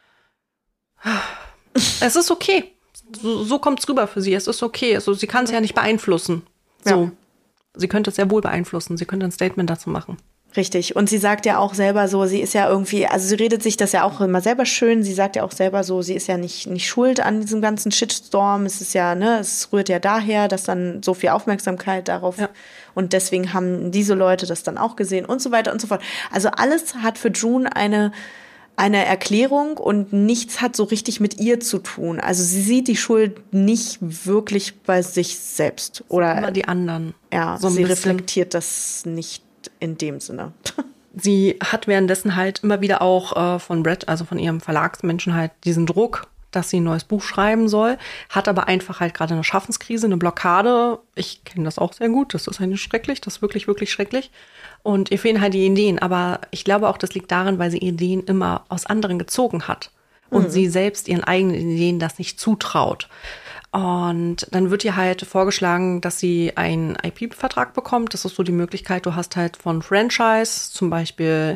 es ist okay. So kommt's rüber für sie. Es ist okay. Also sie kann es ja nicht beeinflussen. So. Ja. Sie könnte es sehr wohl beeinflussen. Sie könnte ein Statement dazu machen. Richtig. Und sie sagt ja auch selber so, sie ist ja irgendwie, also sie redet sich das ja auch immer selber schön. Sie sagt ja auch selber so, sie ist ja nicht schuld an diesem ganzen Shitstorm. Es ist ja, es rührt ja daher, dass dann so viel Aufmerksamkeit darauf und deswegen haben diese Leute das dann auch gesehen und so weiter und so fort. Also alles hat für June eine Erklärung und nichts hat so richtig mit ihr zu tun. Also sie sieht die Schuld nicht wirklich bei sich selbst. Oder immer die anderen. Ja, so sie reflektiert das nicht in dem Sinne. Sie hat währenddessen halt immer wieder auch von Brett, also von ihrem Verlagsmenschen halt diesen Druck, dass sie ein neues Buch schreiben soll, hat aber einfach halt gerade eine Schaffenskrise, eine Blockade. Ich kenne das auch sehr gut, das ist eigentlich schrecklich, das ist wirklich, wirklich schrecklich. Und ihr fehlen halt die Ideen, aber ich glaube auch, das liegt daran, weil sie Ideen immer aus anderen gezogen hat und sie selbst ihren eigenen Ideen das nicht zutraut. Und dann wird ihr halt vorgeschlagen, dass sie einen IP-Vertrag bekommt. Das ist so die Möglichkeit, du hast halt von Franchise, zum Beispiel,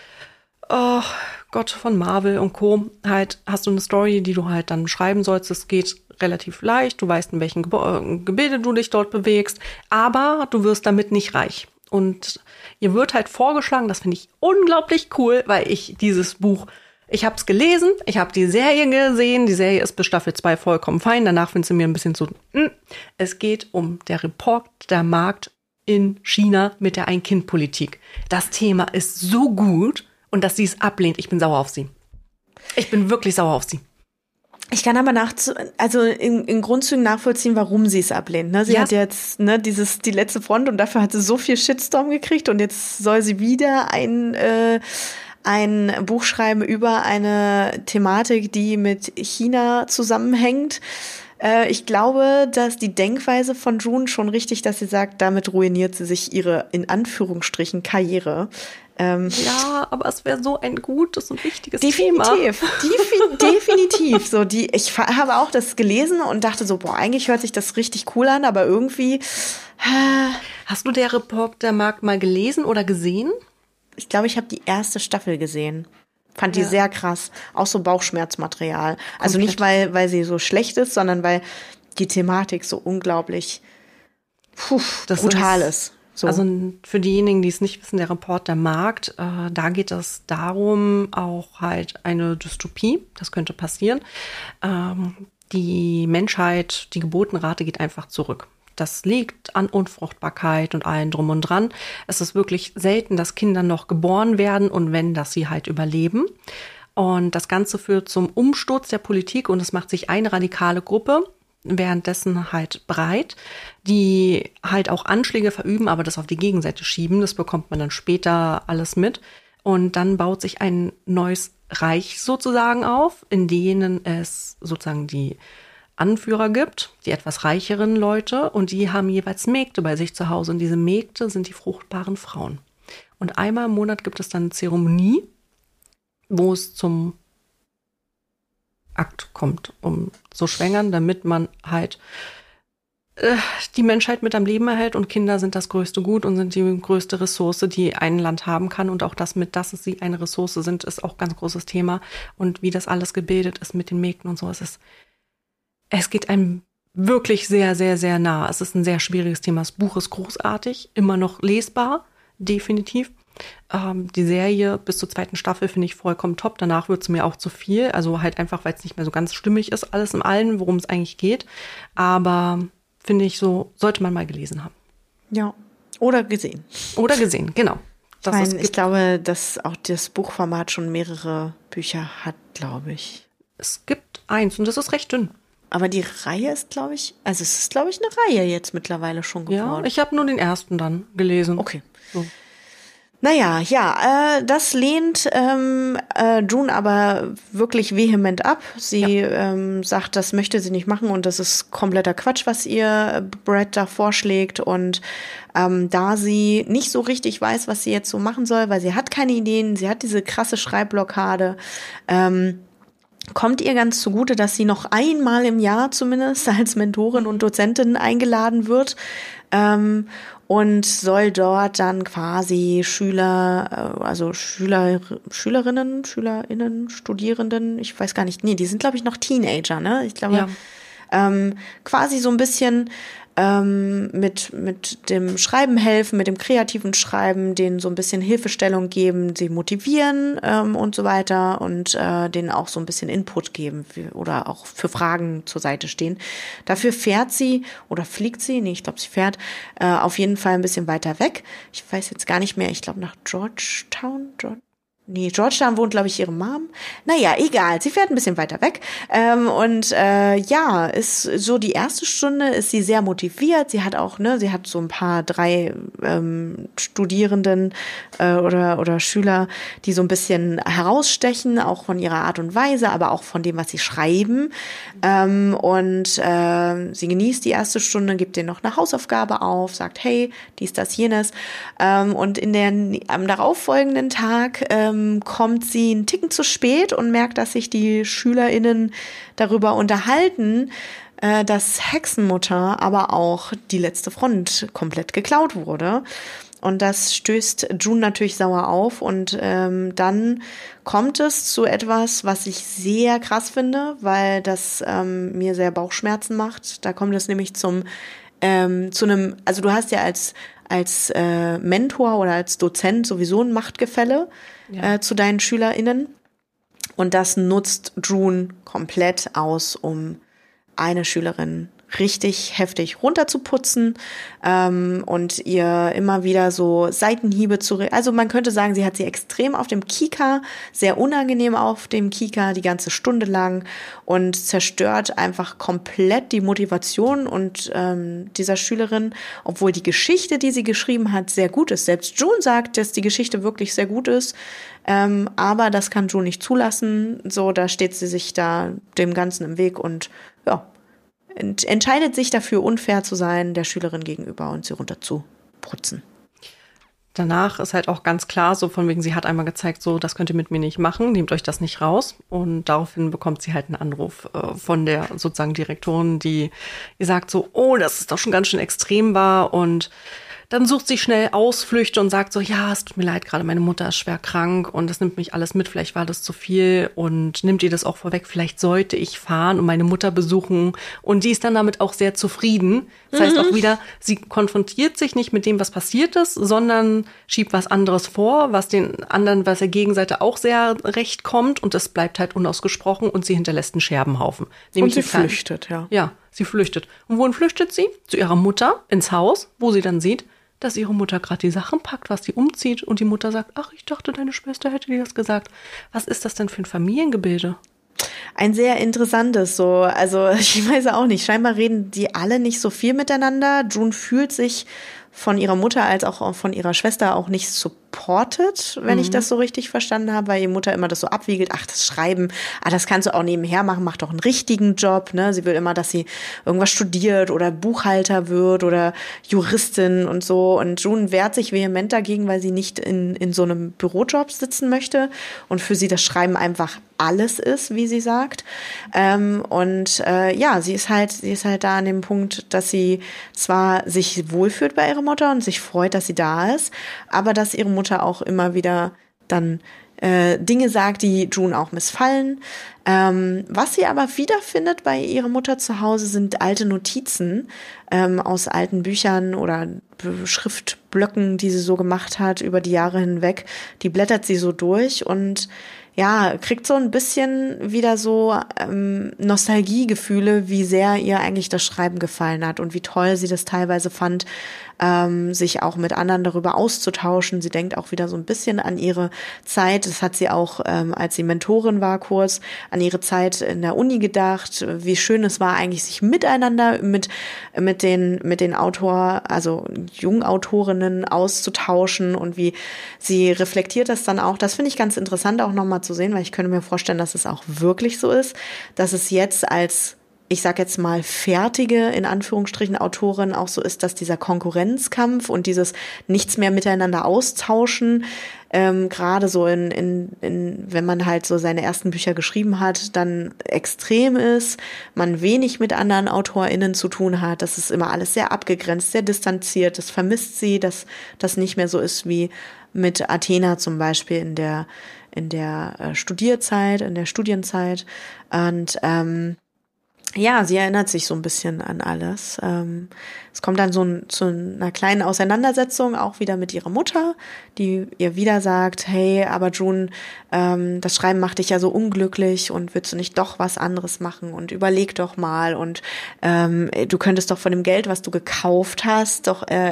von Marvel und Co. halt hast du eine Story, die du halt dann schreiben sollst. Es geht relativ leicht, du weißt, in welchem Gebilde du dich dort bewegst, aber du wirst damit nicht reich. Und ihr wird halt vorgeschlagen, das finde ich unglaublich cool, weil ich dieses Buch, ich habe es gelesen, ich habe die Serie gesehen, die Serie ist bis Staffel 2 vollkommen fein, danach findest du mir ein bisschen so, es geht um der Reportermarkt in China mit der Ein-Kind-Politik. Das Thema ist so gut und dass sie es ablehnt, ich bin sauer auf sie. Ich bin wirklich sauer auf sie. Ich kann aber in Grundzügen nachvollziehen, warum sie es ablehnt. Ne? Sie hat jetzt die letzte Front und dafür hat sie so viel Shitstorm gekriegt und jetzt soll sie wieder ein Buch schreiben über eine Thematik, die mit China zusammenhängt. Ich glaube, dass die Denkweise von June schon richtig, dass sie sagt, damit ruiniert sie sich ihre, in Anführungsstrichen, Karriere. Ja, aber es wäre so ein gutes und wichtiges Thema. Definitiv. Ich habe auch das gelesen und dachte so, eigentlich hört sich das richtig cool an, aber irgendwie. Hast du der Reportermarkt mal gelesen oder gesehen? Ich glaube, ich habe die erste Staffel gesehen. Fand die sehr krass. Auch so Bauchschmerzmaterial. Komplett. Also nicht, weil sie so schlecht ist, sondern weil die Thematik so unglaublich brutal ist. So. Also für diejenigen, die es nicht wissen, der Reportermarkt, da geht es darum, auch halt eine Dystopie, das könnte passieren. Die Menschheit, die Geburtenrate geht einfach zurück. Das liegt an Unfruchtbarkeit und allem drum und dran. Es ist wirklich selten, dass Kinder noch geboren werden und wenn, dass sie halt überleben. Und das Ganze führt zum Umsturz der Politik und es macht sich eine radikale Gruppe währenddessen halt breit, die halt auch Anschläge verüben, aber das auf die Gegenseite schieben. Das bekommt man dann später alles mit. Und dann baut sich ein neues Reich sozusagen auf, in denen es sozusagen die Anführer gibt, die etwas reicheren Leute, und die haben jeweils Mägde bei sich zu Hause. Und diese Mägde sind die fruchtbaren Frauen. Und einmal im Monat gibt es dann eine Zeremonie, wo es zum Akt kommt, um zu schwängern, damit man halt die Menschheit mit am Leben erhält, und Kinder sind das größte Gut und sind die größte Ressource, die ein Land haben kann, und auch das mit, dass sie eine Ressource sind, ist auch ein ganz großes Thema, und wie das alles gebildet ist mit den Mägden und so, es geht einem wirklich sehr, sehr, sehr nah. Es ist ein sehr schwieriges Thema. Das Buch ist großartig, immer noch lesbar, definitiv. Die Serie bis zur 2. Staffel finde ich vollkommen top. Danach wird es mir auch zu viel, also halt einfach, weil es nicht mehr so ganz stimmig ist, alles in allem, worum es eigentlich geht, aber finde ich so, sollte man mal gelesen haben. Ja, oder gesehen. Oder gesehen, genau. Ich glaube, dass auch das Buchformat schon mehrere Bücher hat, glaube ich. Es gibt eins und das ist recht dünn. Aber die Reihe ist, glaube ich, also es ist, glaube ich, eine Reihe jetzt mittlerweile schon geworden. Ja, ich habe nur den ersten dann gelesen. Okay. So. Naja, ja, das lehnt June aber wirklich vehement ab. Sie sagt, das möchte sie nicht machen und das ist kompletter Quatsch, was ihr Brett da vorschlägt. Und da sie nicht so richtig weiß, was sie jetzt so machen soll, weil sie hat keine Ideen, sie hat diese krasse Schreibblockade, kommt ihr ganz zugute, dass sie noch einmal im Jahr zumindest als Mentorin und Dozentin eingeladen wird und soll dort dann quasi SchülerInnen, Studierenden, ich weiß gar nicht, nee, die sind, glaube ich, noch Teenager, ne? Ich glaube, quasi so ein bisschen mit dem Schreiben helfen, mit dem kreativen Schreiben, denen so ein bisschen Hilfestellung geben, sie motivieren und so weiter und denen auch so ein bisschen Input geben oder auch für Fragen zur Seite stehen. Dafür fährt sie oder fliegt sie, nee, ich glaube, sie fährt auf jeden Fall ein bisschen weiter weg. Ich weiß jetzt gar nicht mehr, ich glaube nach Georgetown wohnt, glaube ich, ihre Mom. Naja, egal, sie fährt ein bisschen weiter weg. Ist so die erste Stunde, ist sie sehr motiviert. Sie hat auch, sie hat so ein paar 3 Studierenden oder Schüler, die so ein bisschen herausstechen, auch von ihrer Art und Weise, aber auch von dem, was sie schreiben. Sie genießt die erste Stunde, gibt denen noch eine Hausaufgabe auf, sagt, hey, dies, das, jenes. Und am darauffolgenden Tag kommt sie einen Ticken zu spät und merkt, dass sich die SchülerInnen darüber unterhalten, dass Hexenmutter aber auch die letzte Front komplett geklaut wurde. Und das stößt June natürlich sauer auf. Und dann kommt es zu etwas, was ich sehr krass finde, weil das mir sehr Bauchschmerzen macht. Da kommt es nämlich zu einem, also du hast ja als Mentor oder als Dozent sowieso ein Machtgefälle zu deinen SchülerInnen. Und das nutzt June komplett aus, um eine Schülerin richtig heftig runterzuputzen und ihr immer wieder so Seitenhiebe also man könnte sagen, sie hat sie extrem auf dem Kieker, sehr unangenehm auf dem Kieker die ganze Stunde lang und zerstört einfach komplett die Motivation und dieser Schülerin, obwohl die Geschichte, die sie geschrieben hat, sehr gut ist. Selbst June sagt, dass die Geschichte wirklich sehr gut ist, aber das kann June nicht zulassen. So, da steht sie sich da dem Ganzen im Weg und entscheidet sich dafür, unfair zu sein der Schülerin gegenüber und sie runter zu putzen. Danach ist halt auch ganz klar, so von wegen, sie hat einmal gezeigt, so, das könnt ihr mit mir nicht machen, nehmt euch das nicht raus. Und daraufhin bekommt sie halt einen Anruf von der sozusagen Direktorin, die ihr sagt so, oh, das ist doch schon ganz schön extrem war. Und dann sucht sie schnell Ausflüchte und sagt so, ja, es tut mir leid, gerade meine Mutter ist schwer krank und das nimmt mich alles mit, vielleicht war das zu viel und nimmt ihr das auch vorweg, vielleicht sollte ich fahren und meine Mutter besuchen und die ist dann damit auch sehr zufrieden. Das heißt auch wieder, sie konfrontiert sich nicht mit dem, was passiert ist, sondern schiebt was anderes vor, was den anderen, was der Gegenseite auch sehr recht kommt und das bleibt halt unausgesprochen und sie hinterlässt einen Scherbenhaufen. Und sie flüchtet, ja. Ja, sie flüchtet. Und wohin flüchtet sie? Zu ihrer Mutter ins Haus, wo sie dann sieht, dass ihre Mutter gerade die Sachen packt, was sie umzieht und die Mutter sagt, ach, ich dachte, deine Schwester hätte dir das gesagt. Was ist das denn für ein Familiengebilde? Ein sehr interessantes, so, also ich weiß auch nicht, scheinbar reden die alle nicht so viel miteinander. June fühlt sich von ihrer Mutter als auch von ihrer Schwester auch nicht supportet, wenn ich das so richtig verstanden habe, weil ihre Mutter immer das so abwiegelt, ach, das Schreiben, das kannst du auch nebenher machen, mach doch einen richtigen Job, ne? Sie will immer, dass sie irgendwas studiert oder Buchhalter wird oder Juristin und so. Und June wehrt sich vehement dagegen, weil sie nicht in so einem Bürojob sitzen möchte und für sie das Schreiben einfach alles ist, wie sie sagt. Sie ist halt da an dem Punkt, dass sie zwar sich wohlfühlt bei ihrer Mutter und sich freut, dass sie da ist, aber dass ihre Mutter auch immer wieder dann Dinge sagt, die June auch missfallen. Was sie aber wiederfindet bei ihrer Mutter zu Hause, sind alte Notizen aus alten Büchern oder Schriftblöcken, die sie so gemacht hat über die Jahre hinweg. Die blättert sie so durch und ja, kriegt so ein bisschen wieder so Nostalgiegefühle, wie sehr ihr eigentlich das Schreiben gefallen hat und wie toll sie das teilweise fand, sich auch mit anderen darüber auszutauschen. Sie denkt auch wieder so ein bisschen an ihre Zeit. Das hat sie auch, als sie Mentorin war, kurz an ihre Zeit in der Uni gedacht, wie schön es war, eigentlich sich miteinander mit den also jungen Autorinnen auszutauschen und wie sie reflektiert das dann auch. Das finde ich ganz interessant auch nochmal zu sehen, weil ich könnte mir vorstellen, dass es auch wirklich so ist, dass es jetzt als, ich sag jetzt mal, fertige, in Anführungsstrichen, Autorin auch so ist, dass dieser Konkurrenzkampf und dieses nichts mehr miteinander austauschen, gerade so wenn man halt so seine ersten Bücher geschrieben hat, dann extrem ist, man wenig mit anderen AutorInnen zu tun hat, das ist immer alles sehr abgegrenzt, sehr distanziert, das vermisst sie, dass das nicht mehr so ist wie mit Athena zum Beispiel in der Studienzeit. Und sie erinnert sich so ein bisschen an alles. Es kommt dann zu einer kleinen Auseinandersetzung auch wieder mit ihrer Mutter, die ihr wieder sagt, hey, aber June, das Schreiben macht dich ja so unglücklich und willst du nicht doch was anderes machen und überleg doch mal und du könntest doch von dem Geld, was du gekauft hast,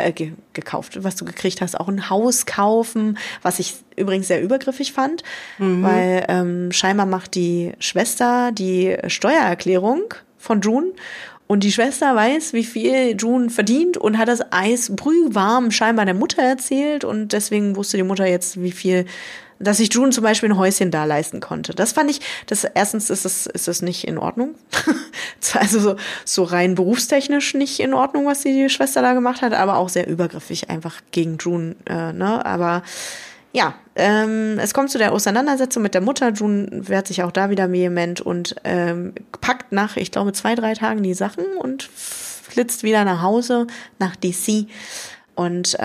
was du gekriegt hast, auch ein Haus kaufen, was ich übrigens sehr übergriffig fand, weil scheinbar macht die Schwester die Steuererklärung von June und die Schwester weiß, wie viel June verdient und hat das Eis brühwarm scheinbar der Mutter erzählt und deswegen wusste die Mutter jetzt, wie viel, dass sich June zum Beispiel ein Häuschen da leisten konnte. Das fand ich, erstens ist es nicht in Ordnung. Also so rein berufstechnisch nicht in Ordnung, was die Schwester da gemacht hat, aber auch sehr übergriffig einfach gegen June, aber ja, es kommt zu der Auseinandersetzung mit der Mutter. June wehrt sich auch da wieder vehement und packt nach, ich glaube, 2-3 Tagen die Sachen und flitzt wieder nach Hause, nach DC. Und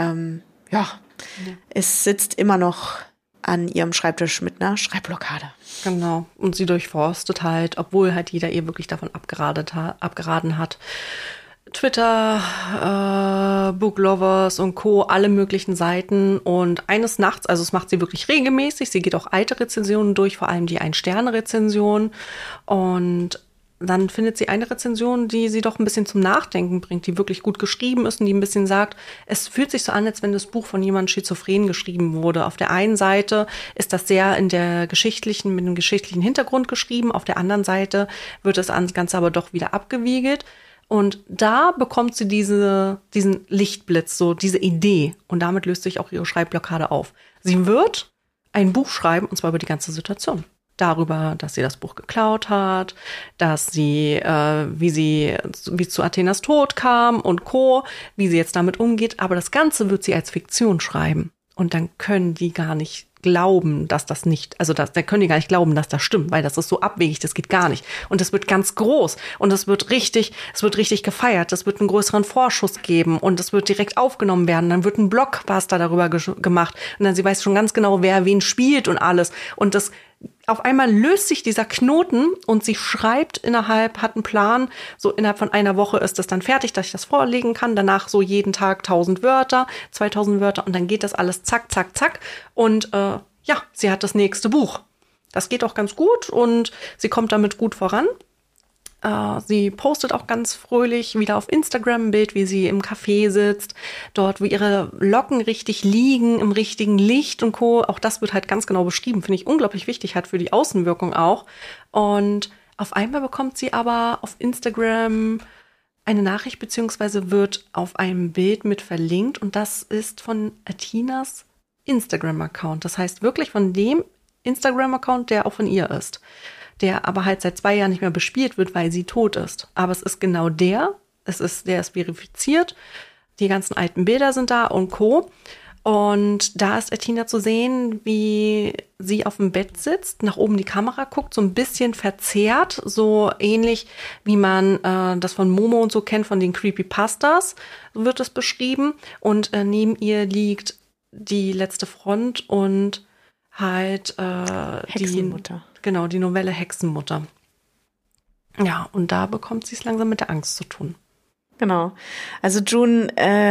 es sitzt immer noch an ihrem Schreibtisch mit einer Schreibblockade. Genau. Und sie durchforstet halt, obwohl halt jeder ihr wirklich davon abgeraten hat. Twitter, Booklovers und Co., alle möglichen Seiten. Und eines Nachts, also es macht sie wirklich regelmäßig, sie geht auch alte Rezensionen durch, vor allem die Ein-Sterne-Rezension. Und dann findet sie eine Rezension, die sie doch ein bisschen zum Nachdenken bringt, die wirklich gut geschrieben ist und die ein bisschen sagt, es fühlt sich so an, als wenn das Buch von jemandem schizophren geschrieben wurde. Auf der einen Seite ist das sehr mit einem geschichtlichen Hintergrund geschrieben, auf der anderen Seite wird das Ganze aber doch wieder abgewiegelt. Und da bekommt sie diesen Lichtblitz, so diese Idee. Und damit löst sich auch ihre Schreibblockade auf. Sie wird ein Buch schreiben, und zwar über die ganze Situation. Darüber, dass sie das Buch geklaut hat, dass sie, wie es zu Athenas Tod kam und Co., wie sie jetzt damit umgeht. Aber das Ganze wird sie als Fiktion schreiben. Und dann können die gar nicht glauben, dass das nicht, da können die gar nicht glauben, dass das stimmt, weil das ist so abwegig, das geht gar nicht. Und das wird ganz groß und es wird richtig gefeiert, es wird einen größeren Vorschuss geben und es wird direkt aufgenommen werden, dann wird ein Blockbuster darüber gemacht und dann sie weiß schon ganz genau, wer wen spielt und alles. Und das auf einmal löst sich dieser Knoten und sie schreibt hat einen Plan, so innerhalb von einer Woche ist das dann fertig, dass ich das vorlegen kann, danach so jeden Tag 1000 Wörter, 2000 Wörter und dann geht das alles zack, zack, zack und sie hat das nächste Buch. Das geht auch ganz gut und sie kommt damit gut voran. Sie postet auch ganz fröhlich wieder auf Instagram ein Bild, wie sie im Café sitzt, dort, wo ihre Locken richtig liegen, im richtigen Licht und Co. Auch das wird halt ganz genau beschrieben, finde ich unglaublich wichtig, halt für die Außenwirkung auch. Und auf einmal bekommt sie aber auf Instagram eine Nachricht, beziehungsweise wird auf einem Bild mit verlinkt und das ist von Athenas Instagram-Account. Das heißt wirklich von dem Instagram-Account, der auch von ihr ist. Der aber halt seit 2 Jahren nicht mehr bespielt wird, weil sie tot ist. Aber es ist genau der. Der ist verifiziert. Die ganzen alten Bilder sind da und Co. Und da ist Athena zu sehen, wie sie auf dem Bett sitzt, nach oben die Kamera guckt, so ein bisschen verzerrt, so ähnlich wie man das von Momo und so kennt, von den Creepypastas, so wird es beschrieben. Und neben ihr liegt die letzte Front und halt Hexenmutter. die Novelle Hexenmutter. Ja, und da bekommt sie es langsam mit der Angst zu tun. Genau. Also June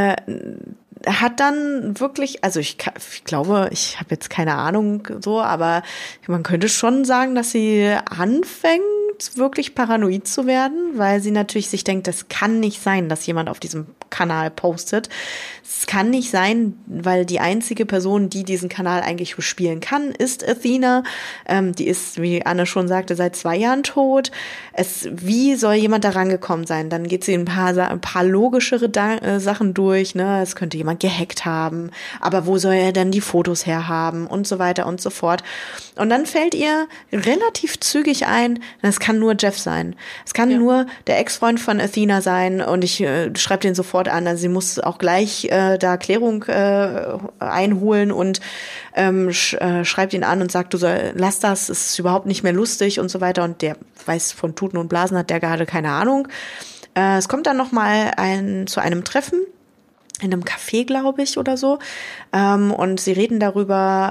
hat dann wirklich, also ich glaube, ich habe jetzt keine Ahnung so, aber man könnte schon sagen, dass sie anfängt, wirklich paranoid zu werden, weil sie natürlich sich denkt, das kann nicht sein, dass jemand auf diesem Kanal postet. Es kann nicht sein, weil die einzige Person, die diesen Kanal eigentlich bespielen kann, ist Athena. Die ist, wie Anne schon sagte, seit 2 Jahren tot. Wie soll jemand da rangekommen sein? Dann geht sie ein paar logischere Sachen durch. Ne? Es könnte jemand gehackt haben. Aber wo soll er denn die Fotos herhaben? Und so weiter und so fort. Und dann fällt ihr relativ zügig ein, das kann nur Jeff sein. Es kann nur der Ex-Freund von Athena sein. Und ich schreibe den sofort an. Also sie muss auch gleich da Klärung einholen und schreibt ihn an und sagt, lass das, es ist überhaupt nicht mehr lustig und so weiter. Und der weiß von Tuten und Blasen, hat der gerade keine Ahnung. Es kommt dann noch mal zu einem Treffen in einem Café, glaube ich, oder so. Und sie reden darüber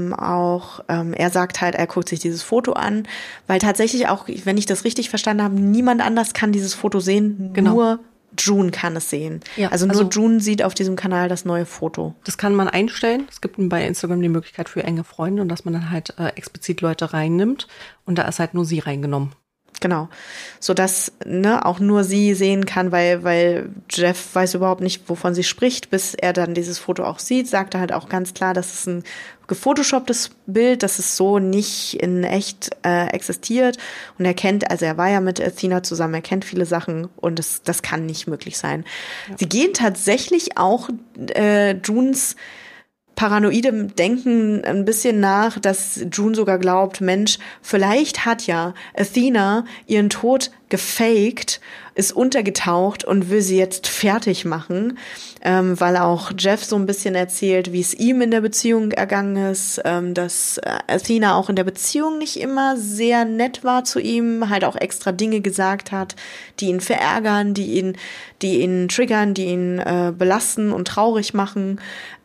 er sagt halt, er guckt sich dieses Foto an, weil tatsächlich auch, wenn ich das richtig verstanden habe, niemand anders kann dieses Foto sehen, nur June kann es sehen. Ja, also nur June sieht auf diesem Kanal das neue Foto. Das kann man einstellen. Es gibt bei Instagram die Möglichkeit für enge Freunde und dass man dann halt explizit Leute reinnimmt. Und da ist halt nur sie reingenommen. Genau, so dass auch nur sie sehen kann, weil Jeff weiß überhaupt nicht, wovon sie spricht, bis er dann dieses Foto auch sieht, sagt er halt auch ganz klar, das ist ein gefotoshopptes Bild, dass es so nicht in echt existiert. Und er war ja mit Athena zusammen, er kennt viele Sachen und das kann nicht möglich sein. Ja. Sie gehen tatsächlich auch Junes paranoidem Denken ein bisschen nach, dass June sogar glaubt, Mensch, vielleicht hat ja Athena ihren Tod gefaked, ist untergetaucht und will sie jetzt fertig machen, weil auch Jeff so ein bisschen erzählt, wie es ihm in der Beziehung ergangen ist, dass Athena auch in der Beziehung nicht immer sehr nett war zu ihm, halt auch extra Dinge gesagt hat, die ihn verärgern, die ihn triggern, die ihn belasten und traurig machen,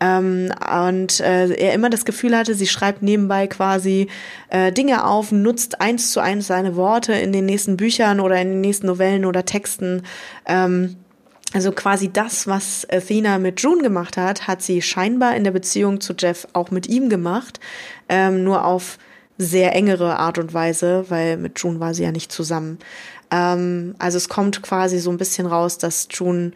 und er immer das Gefühl hatte, sie schreibt nebenbei quasi Dinge auf, nutzt 1:1 seine Worte in den nächsten Büchern oder in den nächsten Novellen oder Texten. Also quasi das, was Athena mit June gemacht hat, hat sie scheinbar in der Beziehung zu Jeff auch mit ihm gemacht, nur auf sehr engere Art und Weise, weil mit June war sie ja nicht zusammen. Also es kommt quasi so ein bisschen raus, dass June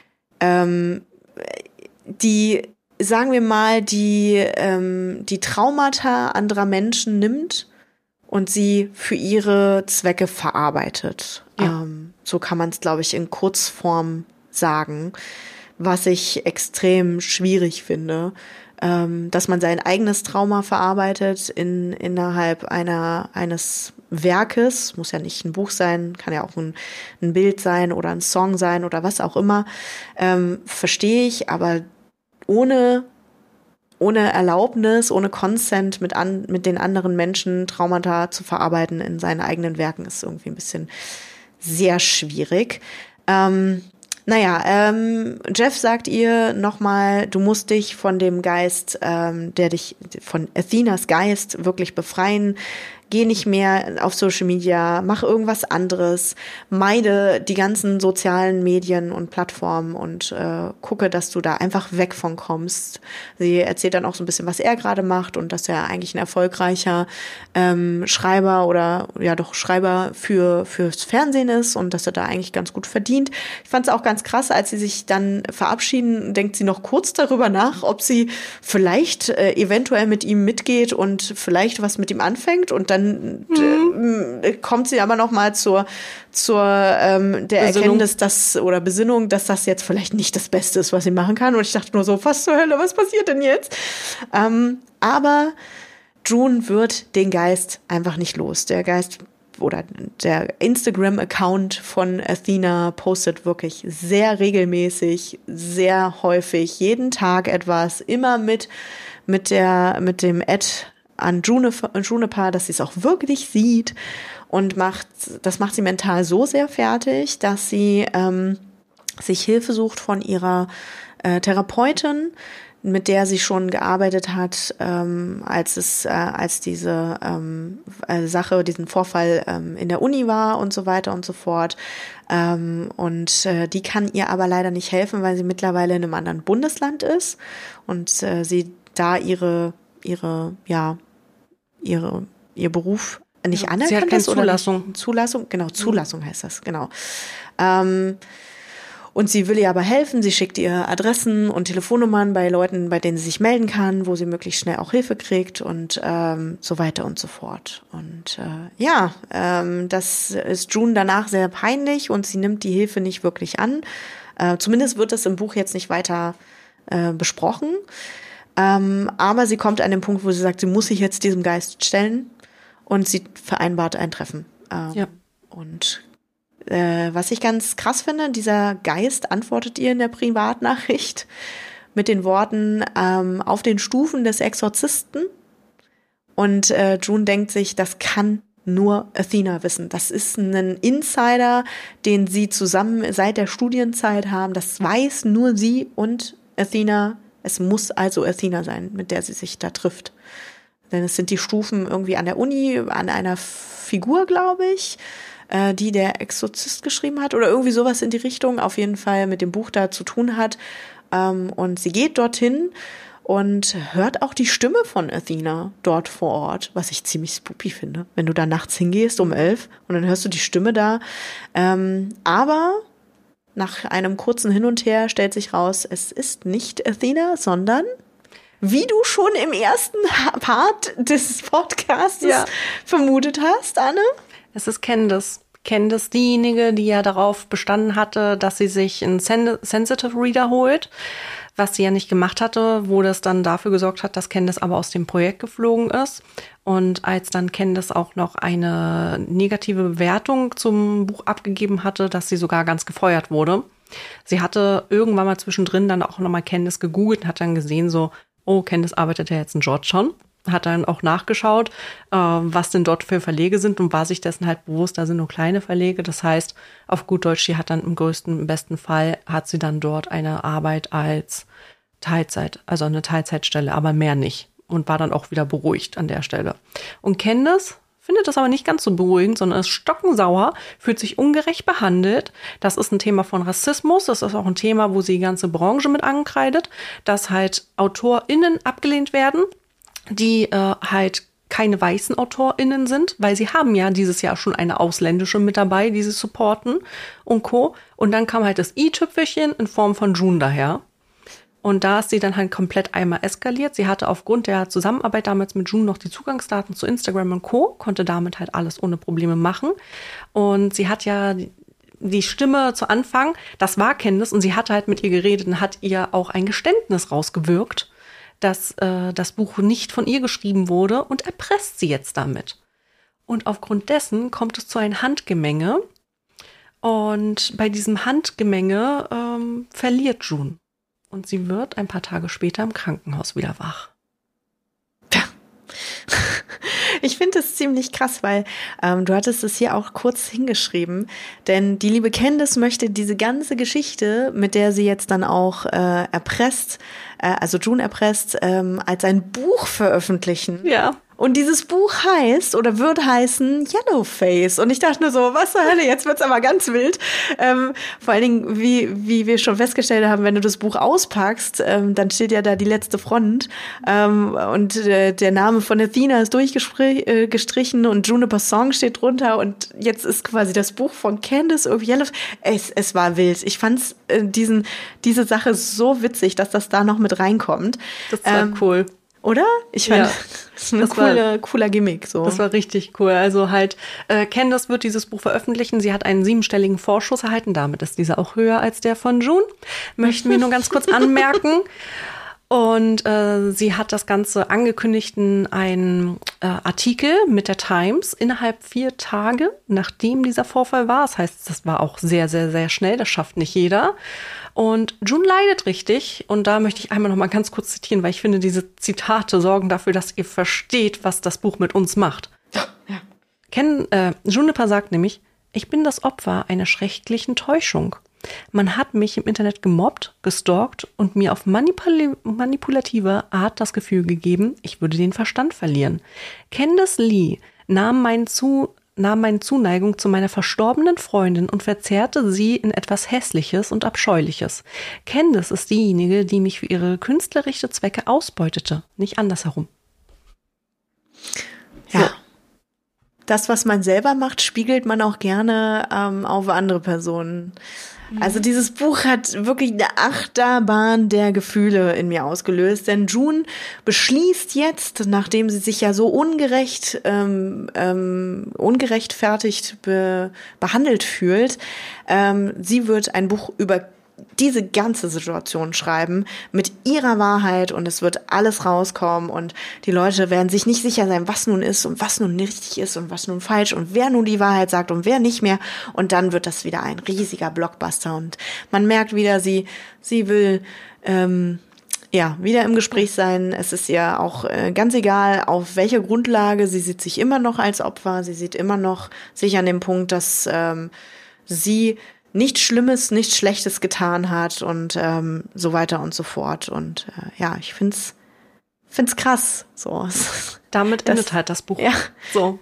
sagen wir mal, die Traumata anderer Menschen nimmt und sie für ihre Zwecke verarbeitet. Ja. So kann man es, glaube ich, in Kurzform sagen, was ich extrem schwierig finde, dass man sein eigenes Trauma verarbeitet innerhalb eines Werkes, muss ja nicht ein Buch sein, kann ja auch ein Bild sein oder ein Song sein oder was auch immer, verstehe ich, aber ohne Erlaubnis, ohne Consent mit den anderen Menschen Traumata zu verarbeiten in seinen eigenen Werken ist irgendwie ein bisschen sehr schwierig. Jeff sagt ihr nochmal, du musst dich von dem Geist, von Athenas Geist wirklich befreien. Geh nicht mehr auf Social Media, mach irgendwas anderes, meide die ganzen sozialen Medien und Plattformen und gucke, dass du da einfach weg von kommst. Sie erzählt dann auch so ein bisschen, was er gerade macht und dass er eigentlich ein erfolgreicher Schreiber fürs Fernsehen ist und dass er da eigentlich ganz gut verdient. Ich fand es auch ganz krass, als sie sich dann verabschieden, denkt sie noch kurz darüber nach, ob sie vielleicht eventuell mit ihm mitgeht und vielleicht was mit ihm anfängt und dann dann kommt sie aber noch mal zur der Erkenntnis, oder Besinnung, dass das jetzt vielleicht nicht das Beste ist, was sie machen kann. Und ich dachte nur so, was zur Hölle, was passiert denn jetzt? Aber June wird den Geist einfach nicht los. Der Geist oder der Instagram-Account von Athena postet wirklich sehr regelmäßig, sehr häufig, jeden Tag etwas, immer mit dem Ad an Juniper, dass sie es auch wirklich sieht, und das macht sie mental so sehr fertig, dass sie sich Hilfe sucht von ihrer Therapeutin, mit der sie schon gearbeitet hat, als diese Sache, diesen Vorfall in der Uni war und so weiter und so fort. Und die kann ihr aber leider nicht helfen, weil sie mittlerweile in einem anderen Bundesland ist und sie da ihr Beruf nicht anerkannt ist. Sie hat keine Zulassung. Zulassung, genau, Zulassung heißt das, genau. Und sie will ihr aber helfen, sie schickt ihr Adressen und Telefonnummern bei Leuten, bei denen sie sich melden kann, wo sie möglichst schnell auch Hilfe kriegt und so weiter und so fort. Und das ist June danach sehr peinlich und sie nimmt die Hilfe nicht wirklich an. Zumindest wird das im Buch jetzt nicht weiter besprochen. Aber sie kommt an den Punkt, wo sie sagt, sie muss sich jetzt diesem Geist stellen, und sie vereinbart ein Treffen. Und was ich ganz krass finde, dieser Geist antwortet ihr in der Privatnachricht mit den Worten auf den Stufen des Exorzisten. Und June denkt sich, das kann nur Athena wissen. Das ist ein Insider, den sie zusammen seit der Studienzeit haben. Das weiß nur sie und Athena. Es muss also Athena sein, mit der sie sich da trifft. Denn es sind die Stufen irgendwie an der Uni, an einer Figur, glaube ich, die der Exorzist geschrieben hat oder irgendwie sowas in die Richtung, auf jeden Fall mit dem Buch da zu tun hat. Und sie geht dorthin und hört auch die Stimme von Athena dort vor Ort, was ich ziemlich spooky finde, wenn du da nachts hingehst um 11 und dann hörst du die Stimme da. Aber nach einem kurzen Hin und Her stellt sich raus, es ist nicht Athena, sondern, wie du schon im ersten Part des Podcasts vermutet hast, Anne? Es ist Candace. Candace, diejenige, die ja darauf bestanden hatte, dass sie sich einen Sensitive Reader holt, was sie ja nicht gemacht hatte, wo das dann dafür gesorgt hat, dass Candace aber aus dem Projekt geflogen ist. Und als dann Candace auch noch eine negative Bewertung zum Buch abgegeben hatte, dass sie sogar ganz gefeuert wurde. Sie hatte irgendwann mal zwischendrin dann auch nochmal Candace gegoogelt und hat dann gesehen so, oh, Candace arbeitet ja jetzt in George schon. Hat dann auch nachgeschaut, was denn dort für Verlege sind und war sich dessen halt bewusst, da sind nur kleine Verlege. Das heißt, auf gut Deutsch, die hat dann im besten Fall, hat sie dann dort eine Arbeit als Teilzeit, also eine Teilzeitstelle, aber mehr nicht. Und war dann auch wieder beruhigt an der Stelle. Und Candace findet das aber nicht ganz so beruhigend, sondern ist stockensauer, fühlt sich ungerecht behandelt. Das ist ein Thema von Rassismus. Das ist auch ein Thema, wo sie die ganze Branche mit ankreidet, dass halt AutorInnen abgelehnt werden, die halt keine weißen AutorInnen sind, weil sie haben ja dieses Jahr schon eine ausländische mit dabei, die sie supporten und Co. Und dann kam halt das i-Tüpfelchen in Form von June daher. Und da ist sie dann halt komplett einmal eskaliert. Sie hatte aufgrund der Zusammenarbeit damals mit June noch die Zugangsdaten zu Instagram und Co., konnte damit halt alles ohne Probleme machen. Und sie hat ja die Stimme zu Anfang, das war Candace, und sie hatte halt mit ihr geredet und hat ihr auch ein Geständnis rausgewirkt, dass das Buch nicht von ihr geschrieben wurde, und erpresst sie jetzt damit. Und aufgrund dessen kommt es zu einem Handgemenge. Und bei diesem Handgemenge verliert June. Und sie wird ein paar Tage später im Krankenhaus wieder wach. Ich finde es ziemlich krass, weil du hattest es hier auch kurz hingeschrieben, denn die liebe Candace möchte diese ganze Geschichte, mit der sie jetzt dann auch erpresst, also June erpresst, als ein Buch veröffentlichen. Ja. Und dieses Buch heißt oder wird heißen Yellowface. Und ich dachte nur so, was zur Hölle, jetzt wird's aber ganz wild. Vor allen Dingen, wie wir schon festgestellt haben, wenn du das Buch auspackst, dann steht ja da die letzte Front. Und der Name von Athena ist durchgestrichen und Juniper Song steht drunter. Und jetzt ist quasi das Buch von Candace of Yellowface. Es war wild. Ich fand's diese Sache so witzig, dass das da noch mit reinkommt. Das war cool. Oder? Ich fand, das ist ein cooler Gimmick. So. Das war richtig cool. Also halt, Candace wird dieses Buch veröffentlichen. Sie hat einen 7-stelligen Vorschuss erhalten. Damit ist dieser auch höher als der von June. Möchten wir nur ganz kurz anmerken. Und sie hat das Ganze angekündigt in einem Artikel mit der Times innerhalb 4 Tage, nachdem dieser Vorfall war. Das heißt, das war auch sehr, sehr, sehr schnell. Das schafft nicht jeder. Und June leidet richtig. Und da möchte ich einmal noch mal ganz kurz zitieren, weil ich finde, diese Zitate sorgen dafür, dass ihr versteht, was das Buch mit uns macht. Ja. Juniper sagt nämlich, ich bin das Opfer einer schrecklichen Täuschung. Man hat mich im Internet gemobbt, gestalkt und mir auf manipulative Art das Gefühl gegeben, ich würde den Verstand verlieren. Candace Lee nahm meine Zuneigung zu meiner verstorbenen Freundin und verzerrte sie in etwas Hässliches und Abscheuliches. Candace ist diejenige, die mich für ihre künstlerische Zwecke ausbeutete, nicht andersherum. Ja. So. Das, was man selber macht, spiegelt man auch gerne auf andere Personen. Also dieses Buch hat wirklich eine Achterbahn der Gefühle in mir ausgelöst, denn June beschließt jetzt, nachdem sie sich ja so ungerechtfertigt behandelt fühlt, sie wird ein Buch über diese ganze Situation schreiben mit ihrer Wahrheit und es wird alles rauskommen und die Leute werden sich nicht sicher sein, was nun ist und was nun richtig ist und was nun falsch und wer nun die Wahrheit sagt und wer nicht mehr und dann wird das wieder ein riesiger Blockbuster und man merkt wieder, sie will wieder im Gespräch sein. Es ist ihr auch ganz egal, auf welcher Grundlage, sie sieht sich immer noch als Opfer, sie sieht immer noch sich an dem Punkt, dass sie nichts Schlimmes, nichts Schlechtes getan hat und so weiter und so fort. Und ich find's krass. So. Damit endet halt das Buch. Ja. So.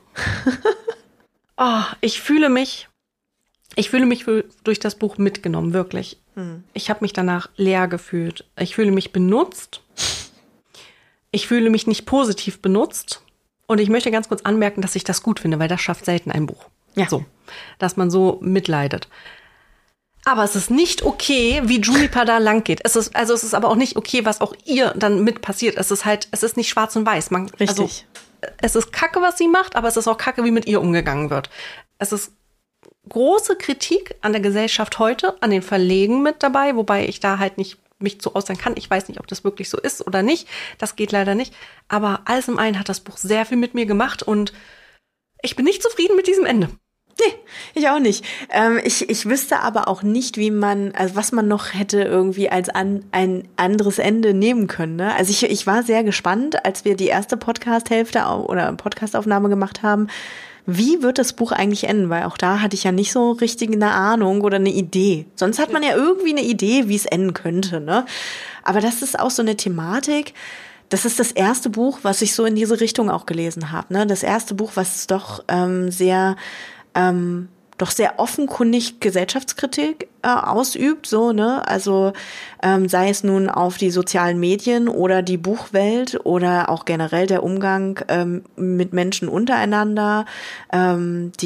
Ich fühle mich durch das Buch mitgenommen, wirklich. Ich habe mich danach leer gefühlt. Ich fühle mich benutzt. Ich fühle mich nicht positiv benutzt. Und ich möchte ganz kurz anmerken, dass ich das gut finde, weil das schafft selten ein Buch. Ja. So, dass man so mitleidet. Aber es ist nicht okay, wie Juniper da lang geht. Es ist aber auch nicht okay, was auch ihr dann mit passiert. Es ist nicht schwarz und weiß. Richtig. Also, es ist Kacke, was sie macht, aber es ist auch Kacke, wie mit ihr umgegangen wird. Es ist große Kritik an der Gesellschaft heute, an den Verlegen mit dabei, wobei ich da halt nicht mich zu äußern kann. Ich weiß nicht, ob das wirklich so ist oder nicht. Das geht leider nicht. Aber alles im einen hat das Buch sehr viel mit mir gemacht und ich bin nicht zufrieden mit diesem Ende. Nee, ich auch nicht. Ich wüsste aber auch nicht, was man noch hätte irgendwie als ein anderes Ende nehmen können. Ne? Also ich war sehr gespannt, als wir die erste Podcast-Hälfte oder Podcastaufnahme gemacht haben. Wie wird das Buch eigentlich enden? Weil auch da hatte ich ja nicht so richtig eine Ahnung oder eine Idee. Sonst hat man ja irgendwie eine Idee, wie es enden könnte. Ne? Aber das ist auch so eine Thematik. Das ist das erste Buch, was ich so in diese Richtung auch gelesen habe. Ne? Das erste Buch, was doch sehr offenkundig Gesellschaftskritik ausübt, so, ne? Also sei es nun auf die sozialen Medien oder die Buchwelt oder auch generell der Umgang mit Menschen untereinander, auch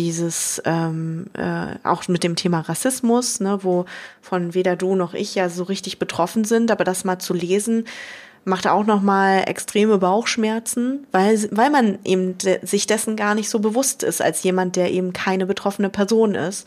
mit dem Thema Rassismus, ne, wo von weder du noch ich ja so richtig betroffen sind, aber das mal zu lesen, macht auch nochmal extreme Bauchschmerzen, weil man eben sich dessen gar nicht so bewusst ist, als jemand, der eben keine betroffene Person ist.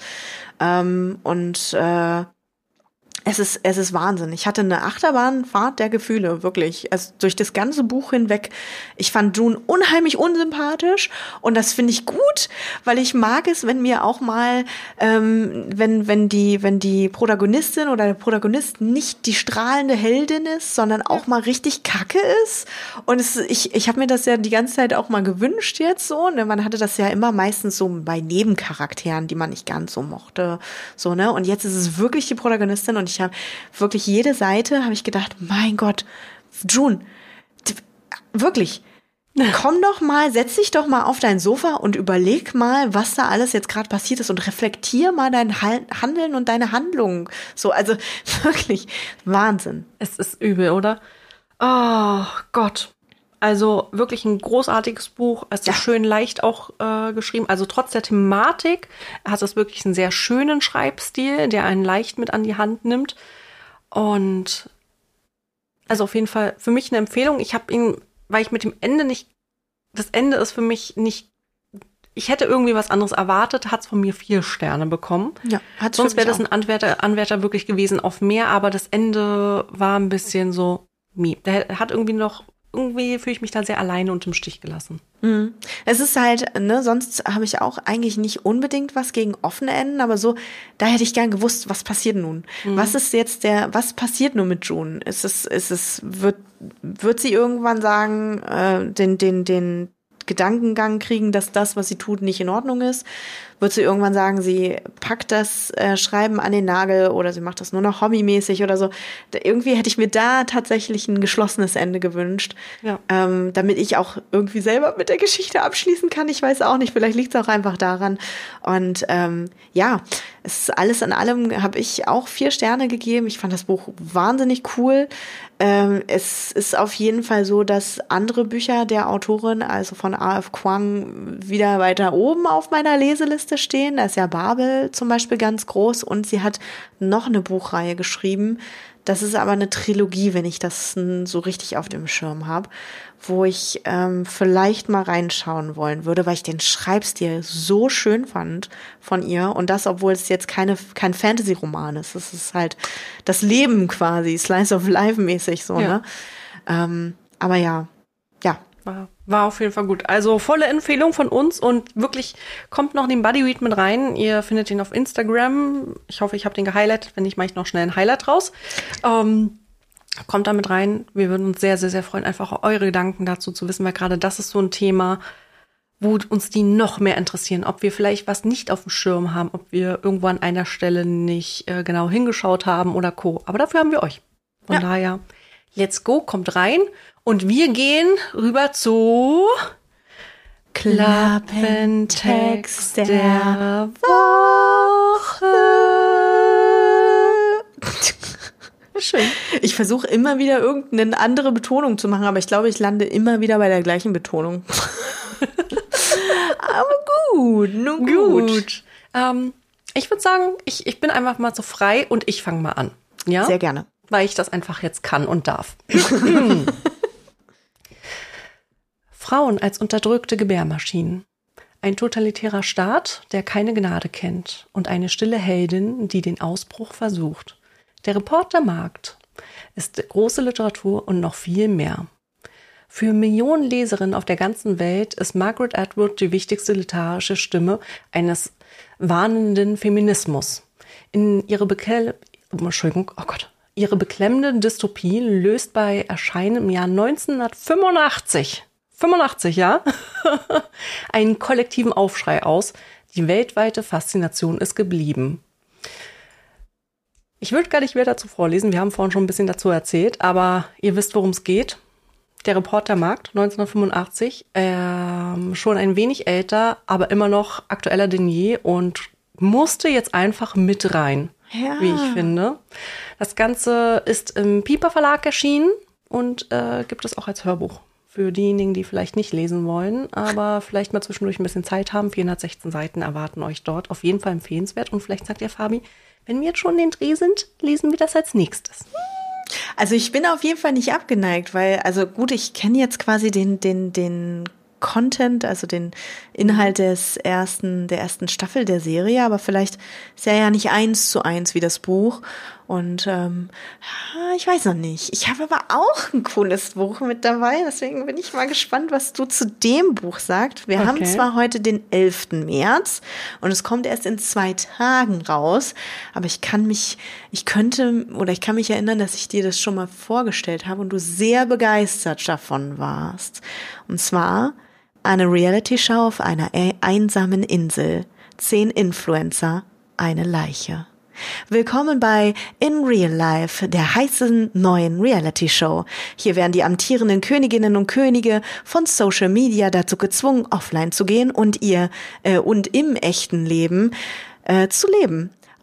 Es ist Wahnsinn. Ich hatte eine Achterbahnfahrt der Gefühle, wirklich. Also durch das ganze Buch hinweg. Ich fand June unheimlich unsympathisch und das finde ich gut, weil ich mag es, wenn mir auch mal, wenn die Protagonistin oder der Protagonist nicht die strahlende Heldin ist, sondern auch mal richtig kacke ist. Und ich habe mir das ja die ganze Zeit auch mal gewünscht jetzt so. Ne? Man hatte das ja immer meistens so bei Nebencharakteren, die man nicht ganz so mochte. So, ne? Und jetzt ist es wirklich die Protagonistin und ich habe wirklich jede Seite, habe ich gedacht, mein Gott, June, wirklich, komm doch mal, setz dich doch mal auf dein Sofa und überleg mal, was da alles jetzt gerade passiert ist und reflektier mal dein Handeln und deine Handlungen. So, also wirklich, Wahnsinn. Es ist übel, oder? Oh Gott. Also wirklich ein großartiges Buch. Es ist schön leicht auch geschrieben. Also trotz der Thematik hat es wirklich einen sehr schönen Schreibstil, der einen leicht mit an die Hand nimmt. Und also auf jeden Fall für mich eine Empfehlung. Ich habe ihn weil ich mit dem Ende nicht, das Ende ist für mich nicht, ich hätte irgendwie was anderes erwartet, hat es von mir 4 Sterne bekommen. Ja, sonst wäre das ein Anwärter wirklich gewesen auf mehr, aber das Ende war ein bisschen so, der hat irgendwie fühle ich mich da sehr alleine und im Stich gelassen. Mhm. Es ist halt, ne, sonst habe ich auch eigentlich nicht unbedingt was gegen offene Enden, aber so, da hätte ich gern gewusst, was passiert nun? Was passiert nun mit June? Wird sie irgendwann sagen, den Gedankengang kriegen, dass das, was sie tut, nicht in Ordnung ist? Wird sie irgendwann sagen, sie packt das Schreiben an den Nagel oder sie macht das nur noch hobbymäßig oder so? Irgendwie hätte ich mir da tatsächlich ein geschlossenes Ende gewünscht, damit ich auch irgendwie selber mit der Geschichte abschließen kann. Ich weiß auch nicht, vielleicht liegt es auch einfach daran. Und es ist alles in allem, habe ich auch 4 Sterne gegeben. Ich fand das Buch wahnsinnig cool. Es ist auf jeden Fall so, dass andere Bücher der Autorin, also von R.F. Kuang, wieder weiter oben auf meiner Leseliste stehen. Da ist ja Babel zum Beispiel ganz groß und sie hat noch eine Buchreihe geschrieben. Das ist aber eine Trilogie, wenn ich das so richtig auf dem Schirm habe, wo ich vielleicht mal reinschauen wollen würde, weil ich den Schreibstil so schön fand von ihr. Und das, obwohl es jetzt kein Fantasy-Roman ist. Es ist halt das Leben quasi, Slice of Life-mäßig so, ja. Ne? Aber ja. War auf jeden Fall gut. Also volle Empfehlung von uns und wirklich kommt noch den Bodyread mit rein. Ihr findet ihn auf Instagram. Ich hoffe, ich habe den gehighlightet. Wenn nicht, mache ich noch schnell ein Highlight raus. Kommt da mit rein. Wir würden uns sehr, sehr, sehr freuen, einfach eure Gedanken dazu zu wissen, weil gerade das ist so ein Thema, wo uns die noch mehr interessieren. Ob wir vielleicht was nicht auf dem Schirm haben, ob wir irgendwo an einer Stelle nicht genau hingeschaut haben oder Co. Aber dafür haben wir euch. Von daher, let's go, kommt rein. Und wir gehen rüber zu Klappentext der Woche. Schön. Ich versuche immer wieder irgendeine andere Betonung zu machen, aber ich glaube, ich lande immer wieder bei der gleichen Betonung. Aber gut, nun gut. Ich würde sagen, ich bin einfach mal so frei und ich fange mal an. Ja? Sehr gerne. Weil ich das einfach jetzt kann und darf. Frauen als unterdrückte Gebärmaschinen. Ein totalitärer Staat, der keine Gnade kennt. Und eine stille Heldin, die den Ausbruch versucht. Der Reporter Markt ist große Literatur und noch viel mehr. Für Millionen Leserinnen auf der ganzen Welt ist Margaret Atwood die wichtigste literarische Stimme eines warnenden Feminismus. Ihre beklemmende Dystopie löst bei Erscheinen im Jahr 1985 einen kollektiven Aufschrei aus. Die weltweite Faszination ist geblieben. Ich würde gar nicht mehr dazu vorlesen, wir haben vorhin schon ein bisschen dazu erzählt, aber ihr wisst, worum es geht. Der Reporter Markt, 1985, schon ein wenig älter, aber immer noch aktueller denn je und musste jetzt einfach mit rein, wie ich finde. Das Ganze ist im Piper Verlag erschienen und gibt es auch als Hörbuch. Für diejenigen, die vielleicht nicht lesen wollen, aber vielleicht mal zwischendurch ein bisschen Zeit haben. 416 Seiten erwarten euch dort. Auf jeden Fall empfehlenswert. Und vielleicht sagt ihr, Fabi, wenn wir jetzt schon in den Dreh sind, lesen wir das als nächstes. Also ich bin auf jeden Fall nicht abgeneigt, weil, also gut, ich kenne jetzt quasi den Content, also den Inhalt der ersten Staffel der Serie, aber vielleicht ist er ja nicht 1:1 wie das Buch. Und ich weiß noch nicht. Ich habe aber auch ein cooles Buch mit dabei, deswegen bin ich mal gespannt, was du zu dem Buch sagst. Wir haben zwar heute den 11. März und es kommt erst in 2 Tagen raus, aber ich kann mich erinnern, dass ich dir das schon mal vorgestellt habe und du sehr begeistert davon warst. Und zwar eine Reality-Show auf einer einsamen Insel. 10 Influencer, eine Leiche. Willkommen bei In Real Life, der heißen neuen Reality-Show. Hier werden die amtierenden Königinnen und Könige von Social Media dazu gezwungen, offline zu gehen und im echten Leben zu leben.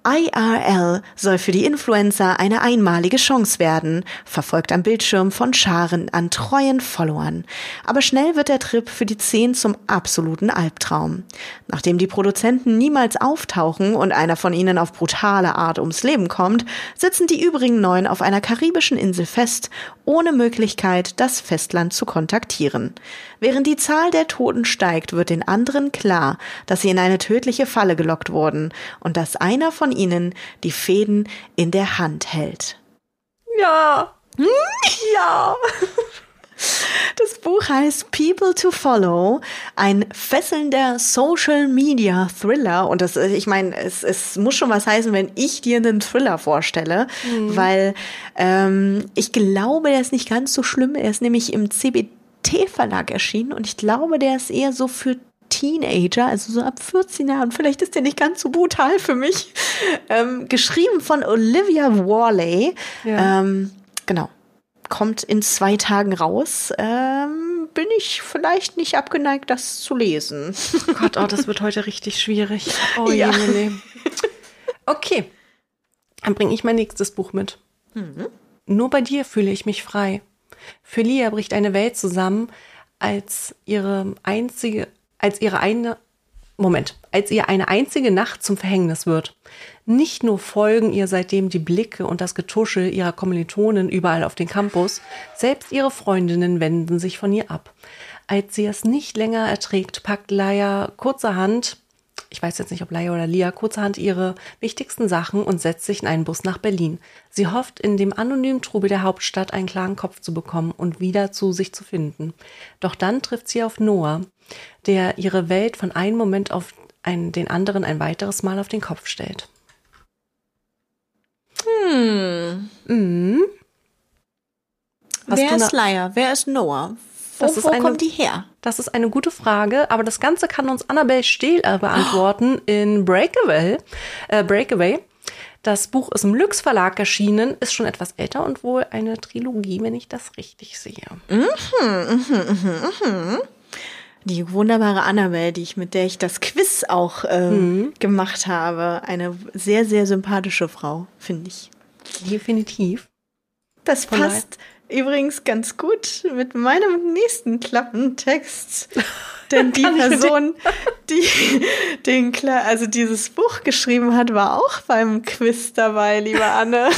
IRL soll für die Influencer eine einmalige Chance werden, verfolgt am Bildschirm von Scharen an treuen Followern. Aber schnell wird der Trip für die 10 zum absoluten Albtraum. Nachdem die Produzenten niemals auftauchen und einer von ihnen auf brutale Art ums Leben kommt, sitzen die übrigen 9 auf einer karibischen Insel fest, ohne Möglichkeit, das Festland zu kontaktieren. Während die Zahl der Toten steigt, wird den anderen klar, dass sie in eine tödliche Falle gelockt wurden und dass einer von ihnen die Fäden in der Hand hält. Ja. Ja. Das Buch heißt People to Follow, ein fesselnder Social-Media-Thriller. Und das, ich meine, es muss schon was heißen, wenn ich dir einen Thriller vorstelle, weil ich glaube, der ist nicht ganz so schlimm. Er ist nämlich im CBT-Verlag erschienen und ich glaube, der ist eher so für Teenager, also so ab 14 Jahren. Vielleicht ist der nicht ganz so brutal für mich. Geschrieben von Olivia Worley. Ja. Genau. Kommt in 2 Tagen raus. Bin ich vielleicht nicht abgeneigt, das zu lesen. Oh Gott, das wird heute richtig schwierig. Oh Ja. je. Okay, dann bringe ich mein nächstes Buch mit. Nur bei dir fühle ich mich frei. Für Lia bricht eine Welt zusammen, als ihr eine einzige Nacht zum Verhängnis wird. Nicht nur folgen ihr seitdem die Blicke und das Getuschel ihrer Kommilitonen überall auf den Campus, selbst ihre Freundinnen wenden sich von ihr ab. Als sie es nicht länger erträgt, packt Lia kurzerhand, ich weiß jetzt nicht, ob Lia oder Lia, kurzerhand ihre wichtigsten Sachen und setzt sich in einen Bus nach Berlin. Sie hofft, in dem anonymen Trubel der Hauptstadt einen klaren Kopf zu bekommen und wieder zu sich zu finden. Doch dann trifft sie auf Noah, der ihre Welt von einem Moment auf den anderen ein weiteres Mal auf den Kopf stellt. Wer ist Lia? Wer ist Noah? Wo kommt die her? Das ist eine gute Frage, aber das Ganze kann uns Annabel Stehl beantworten in Breakaway. Das Buch ist im Lüx Verlag erschienen, ist schon etwas älter und wohl eine Trilogie, wenn ich das richtig sehe. Die wunderbare Annabel, mit der ich das Quiz auch gemacht habe. Eine sehr, sehr sympathische Frau, finde ich. Definitiv. Das passt übrigens ganz gut mit meinem nächsten Klappentext. Denn die Person, die dieses Buch geschrieben hat, war auch beim Quiz dabei, liebe Anne.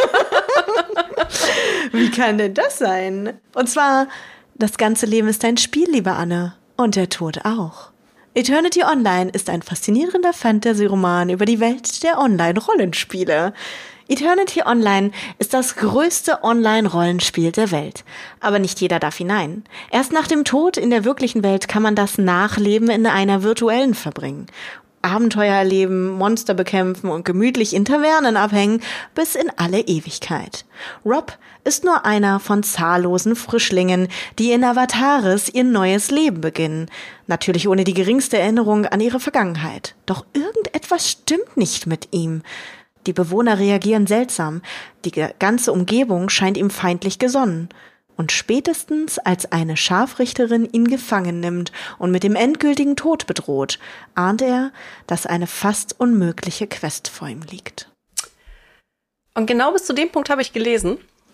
Wie kann denn das sein? Und zwar, das ganze Leben ist ein Spiel, liebe Anne. Und der Tod auch. Eternity Online ist ein faszinierender Fantasy-Roman über die Welt der Online-Rollenspiele. Eternity Online ist das größte Online-Rollenspiel der Welt. Aber nicht jeder darf hinein. Erst nach dem Tod in der wirklichen Welt kann man das Nachleben in einer virtuellen verbringen. Abenteuer erleben, Monster bekämpfen und gemütlich in Tavernen abhängen bis in alle Ewigkeit. Rob ist nur einer von zahllosen Frischlingen, die in Avataris ihr neues Leben beginnen. Natürlich ohne die geringste Erinnerung an ihre Vergangenheit. Doch irgendetwas stimmt nicht mit ihm. Die Bewohner reagieren seltsam. Die ganze Umgebung scheint ihm feindlich gesonnen. Und spätestens, als eine Scharfrichterin ihn gefangen nimmt und mit dem endgültigen Tod bedroht, ahnt er, dass eine fast unmögliche Quest vor ihm liegt. Und genau bis zu dem Punkt habe ich gelesen.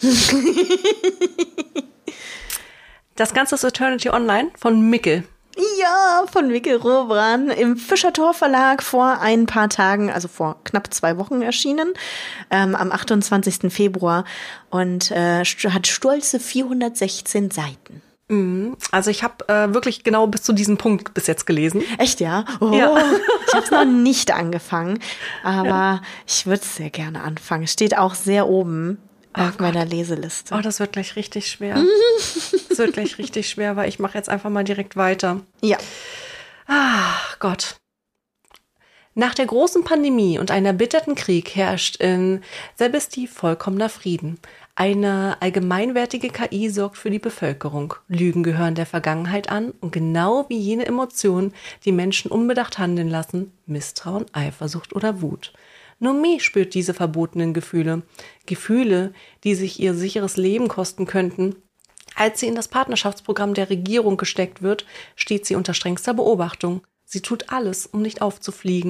Das Ganze ist Eternity Online von Mikkel. Ja, von Mikkel Robran im Fischertor Verlag vor ein paar Tagen, also vor knapp 2 Wochen erschienen, am 28. Februar und hat stolze 416 Seiten. Also ich habe wirklich genau bis zu diesem Punkt bis jetzt gelesen. Echt, ja? Oh, Ja. Ich habe es noch nicht angefangen, aber ich würde es sehr gerne anfangen. Es steht auch sehr oben auf meiner Leseliste. Oh, das wird gleich richtig schwer. Das wird gleich richtig schwer, weil ich mache jetzt einfach mal direkt weiter. Ja. Ach Gott. Nach der großen Pandemie und einem erbitterten Krieg herrscht in Sebesti vollkommener Frieden. Eine allgemeinwertige KI sorgt für die Bevölkerung. Lügen gehören der Vergangenheit an und genau wie jene Emotionen, die Menschen unbedacht handeln lassen, Misstrauen, Eifersucht oder Wut. Nomi spürt diese verbotenen Gefühle. Gefühle, die sich ihr sicheres Leben kosten könnten. Als sie in das Partnerschaftsprogramm der Regierung gesteckt wird, steht sie unter strengster Beobachtung. Sie tut alles, um nicht aufzufliegen.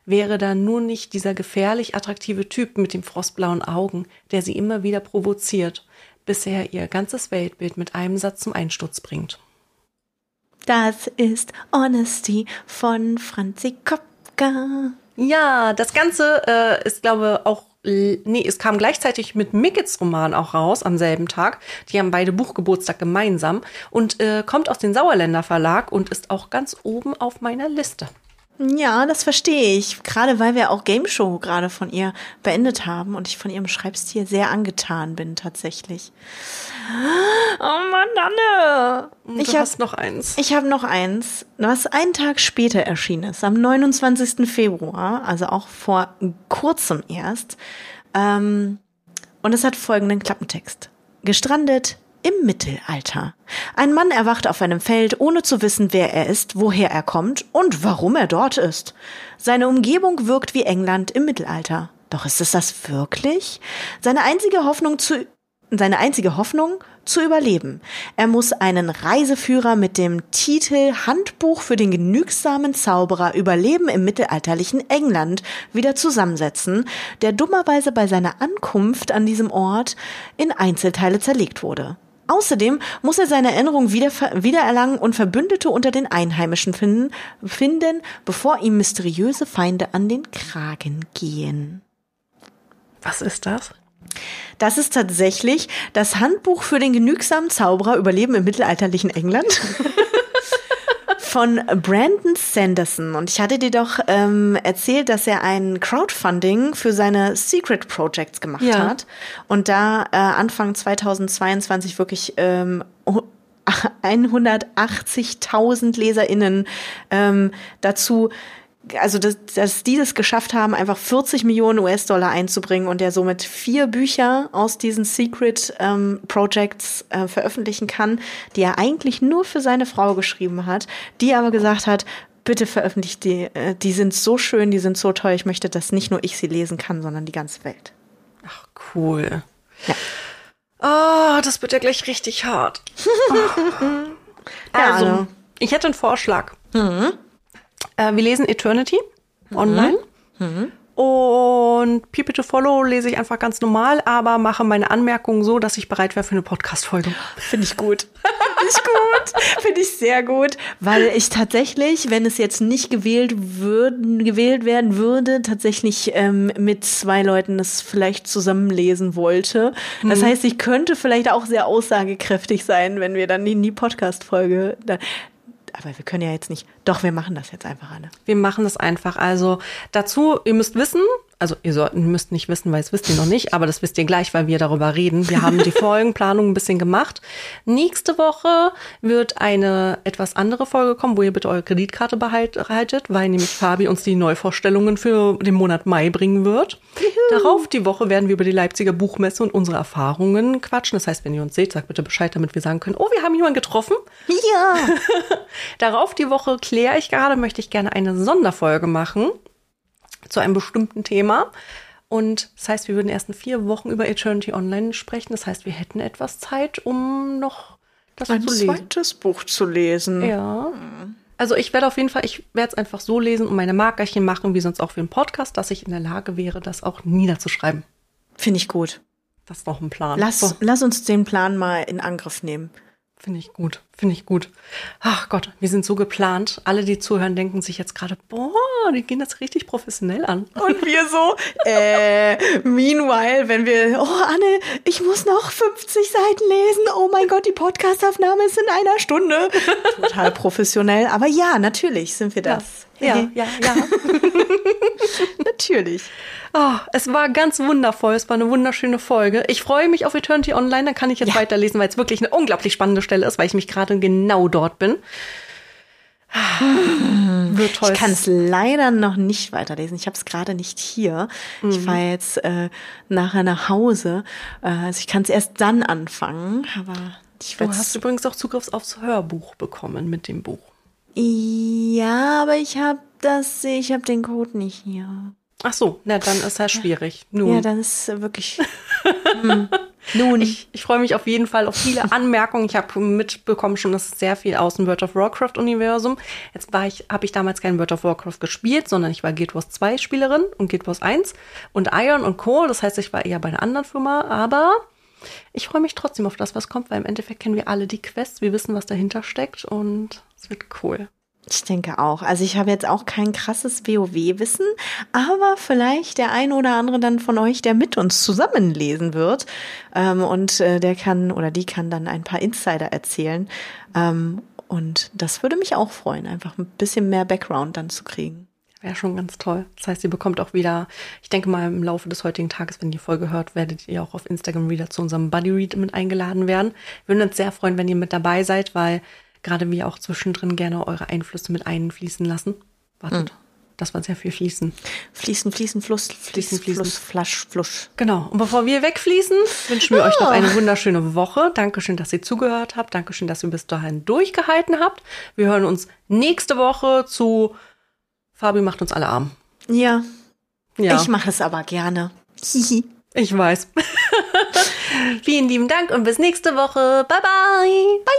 wäre da nur nicht dieser gefährlich attraktive Typ mit den frostblauen Augen, der sie immer wieder provoziert, bis er ihr ganzes Weltbild mit einem Satz zum Einsturz bringt. Das ist Honesty von Franzi Kopka. Ja, das Ganze ist, glaube ich, auch, es kam gleichzeitig mit Mickets Roman auch raus am selben Tag. Die haben beide Buchgeburtstag gemeinsam und kommt aus dem Sauerländer Verlag und ist auch ganz oben auf meiner Liste. Ja, das verstehe ich. Gerade weil wir auch Game Show gerade von ihr beendet haben und ich von ihrem Schreibstil sehr angetan bin tatsächlich. Oh Mann, Anne! Du hast noch eins. Ich habe noch eins, was einen Tag später erschienen ist, am 29. Februar, also auch vor kurzem erst. Und es hat folgenden Klappentext. Gestrandet im Mittelalter. Ein Mann erwacht auf einem Feld, ohne zu wissen, wer er ist, woher er kommt und warum er dort ist. Seine Umgebung wirkt wie England im Mittelalter. Doch ist es das wirklich? Seine einzige Hoffnung zu überleben. Er muss einen Reiseführer mit dem Titel Handbuch für den genügsamen Zauberer Überleben im mittelalterlichen England wieder zusammensetzen, der dummerweise bei seiner Ankunft an diesem Ort in Einzelteile zerlegt wurde. Außerdem muss er seine Erinnerung wiedererlangen und Verbündete unter den Einheimischen finden, bevor ihm mysteriöse Feinde an den Kragen gehen. Was ist das? Das ist tatsächlich das Handbuch für den genügsamen Zauberer Überleben im mittelalterlichen England von Brandon Sanderson. Und ich hatte dir doch erzählt, dass er ein Crowdfunding für seine Secret Projects gemacht hat. Und da Anfang 2022 wirklich 180.000 LeserInnen dazu, also dass die das geschafft haben, einfach 40 Millionen US-Dollar einzubringen und der somit 4 Bücher aus diesen Secret Projects veröffentlichen kann, die er eigentlich nur für seine Frau geschrieben hat, die aber gesagt hat, bitte veröffentlicht die sind so schön, die sind so toll, ich möchte, dass nicht nur ich sie lesen kann, sondern die ganze Welt. Ach, cool. Ja. Oh, das wird ja gleich richtig hart. Also, ich hätte einen Vorschlag. Wir lesen Eternity online. Und People to Follow lese ich einfach ganz normal, aber mache meine Anmerkungen so, dass ich bereit wäre für eine Podcast-Folge. Finde ich gut. Finde ich sehr gut, weil ich tatsächlich, wenn es jetzt nicht gewählt werden würde, tatsächlich mit 2 Leuten das vielleicht zusammenlesen wollte. Das heißt, ich könnte vielleicht auch sehr aussagekräftig sein, wenn wir dann in die Podcast-Folge aber wir können ja jetzt nicht. Doch, wir machen das jetzt einfach, Anne. Wir machen das einfach. Also dazu, ihr müsst wissen, also ihr müsst nicht wissen, weil das wisst ihr noch nicht, aber das wisst ihr gleich, weil wir darüber reden. Wir haben die Folgenplanung ein bisschen gemacht. Nächste Woche wird eine etwas andere Folge kommen, wo ihr bitte eure Kreditkarte behaltet, weil nämlich Fabi uns die Neuvorstellungen für den Monat Mai bringen wird. Juhu. Darauf die Woche werden wir über die Leipziger Buchmesse und unsere Erfahrungen quatschen. Das heißt, wenn ihr uns seht, sagt bitte Bescheid, damit wir sagen können, oh, wir haben jemanden getroffen. Ja. Darauf die Woche kläre ich gerade, möchte ich gerne eine Sonderfolge machen zu einem bestimmten Thema. Und das heißt, wir würden erst in 4 Wochen über Eternity Online sprechen. Das heißt, wir hätten etwas Zeit, um noch das ein zu lesen. Ein zweites Buch zu lesen. Ja. Also ich werde es einfach so lesen und meine Markerchen machen, wie sonst auch für einen Podcast, dass ich in der Lage wäre, das auch niederzuschreiben. Finde ich gut. Das ist noch ein Plan. Lass uns den Plan mal in Angriff nehmen. Finde ich gut. Ach Gott, wir sind so geplant. Alle, die zuhören, denken sich jetzt gerade, boah, die gehen das richtig professionell an. Und wir so, meanwhile, wenn wir, oh Anne, ich muss noch 50 Seiten lesen. Oh mein Gott, die Podcastaufnahme ist in einer Stunde. Total professionell. Aber ja, natürlich sind wir das. Ja. Natürlich. Oh, es war ganz wundervoll. Es war eine wunderschöne Folge. Ich freue mich auf Eternity Online. Dann kann ich jetzt weiterlesen, weil es wirklich eine unglaublich spannende Stelle ist, weil ich mich gerade genau dort bin. Wird toll. Ich kann es leider noch nicht weiterlesen. Ich habe es gerade nicht hier. Ich fahre jetzt nachher nach Hause. Also ich kann es erst dann anfangen. Aber du hast übrigens auch Zugriff aufs Hörbuch bekommen mit dem Buch. Ja, aber ich habe den Code nicht hier. Ach so, na dann ist das schwierig. Ja, dann ist wirklich. Nun. Ich freue mich auf jeden Fall auf viele Anmerkungen. Ich habe mitbekommen schon, dass es sehr viel aus dem World of Warcraft-Universum. Jetzt habe ich damals kein World of Warcraft gespielt, sondern ich war Guild Wars 2 Spielerin und Guild Wars 1 und Iron und Co. Das heißt, ich war eher bei einer anderen Firma, aber ich freue mich trotzdem auf das, was kommt, weil im Endeffekt kennen wir alle die Quests, wir wissen, was dahinter steckt und es wird cool. Ich denke auch. Also ich habe jetzt auch kein krasses WoW-Wissen, aber vielleicht der ein oder andere dann von euch, der mit uns zusammenlesen wird. Und der kann oder die kann dann ein paar Insider erzählen. Und das würde mich auch freuen, einfach ein bisschen mehr Background dann zu kriegen. Wäre schon ganz toll. Das heißt, ihr bekommt auch wieder, ich denke mal im Laufe des heutigen Tages, wenn die Folge hört, werdet ihr auch auf Instagram wieder zu unserem Buddy Read mit eingeladen werden. Wir würden uns sehr freuen, wenn ihr mit dabei seid, weil gerade wir auch zwischendrin gerne eure Einflüsse mit einfließen lassen. Wartet, das war sehr viel Fließen. Fließen, Fluss, Fluss, Flasch, Flusch. Genau. Und bevor wir wegfließen, wünschen wir euch noch eine wunderschöne Woche. Dankeschön, dass ihr zugehört habt. Dankeschön, dass ihr bis dahin durchgehalten habt. Wir hören uns nächste Woche zu Fabi macht uns alle arm. Ja. Ich mache es aber gerne. Ich weiß. Vielen lieben Dank und bis nächste Woche. Bye, bye. Bye.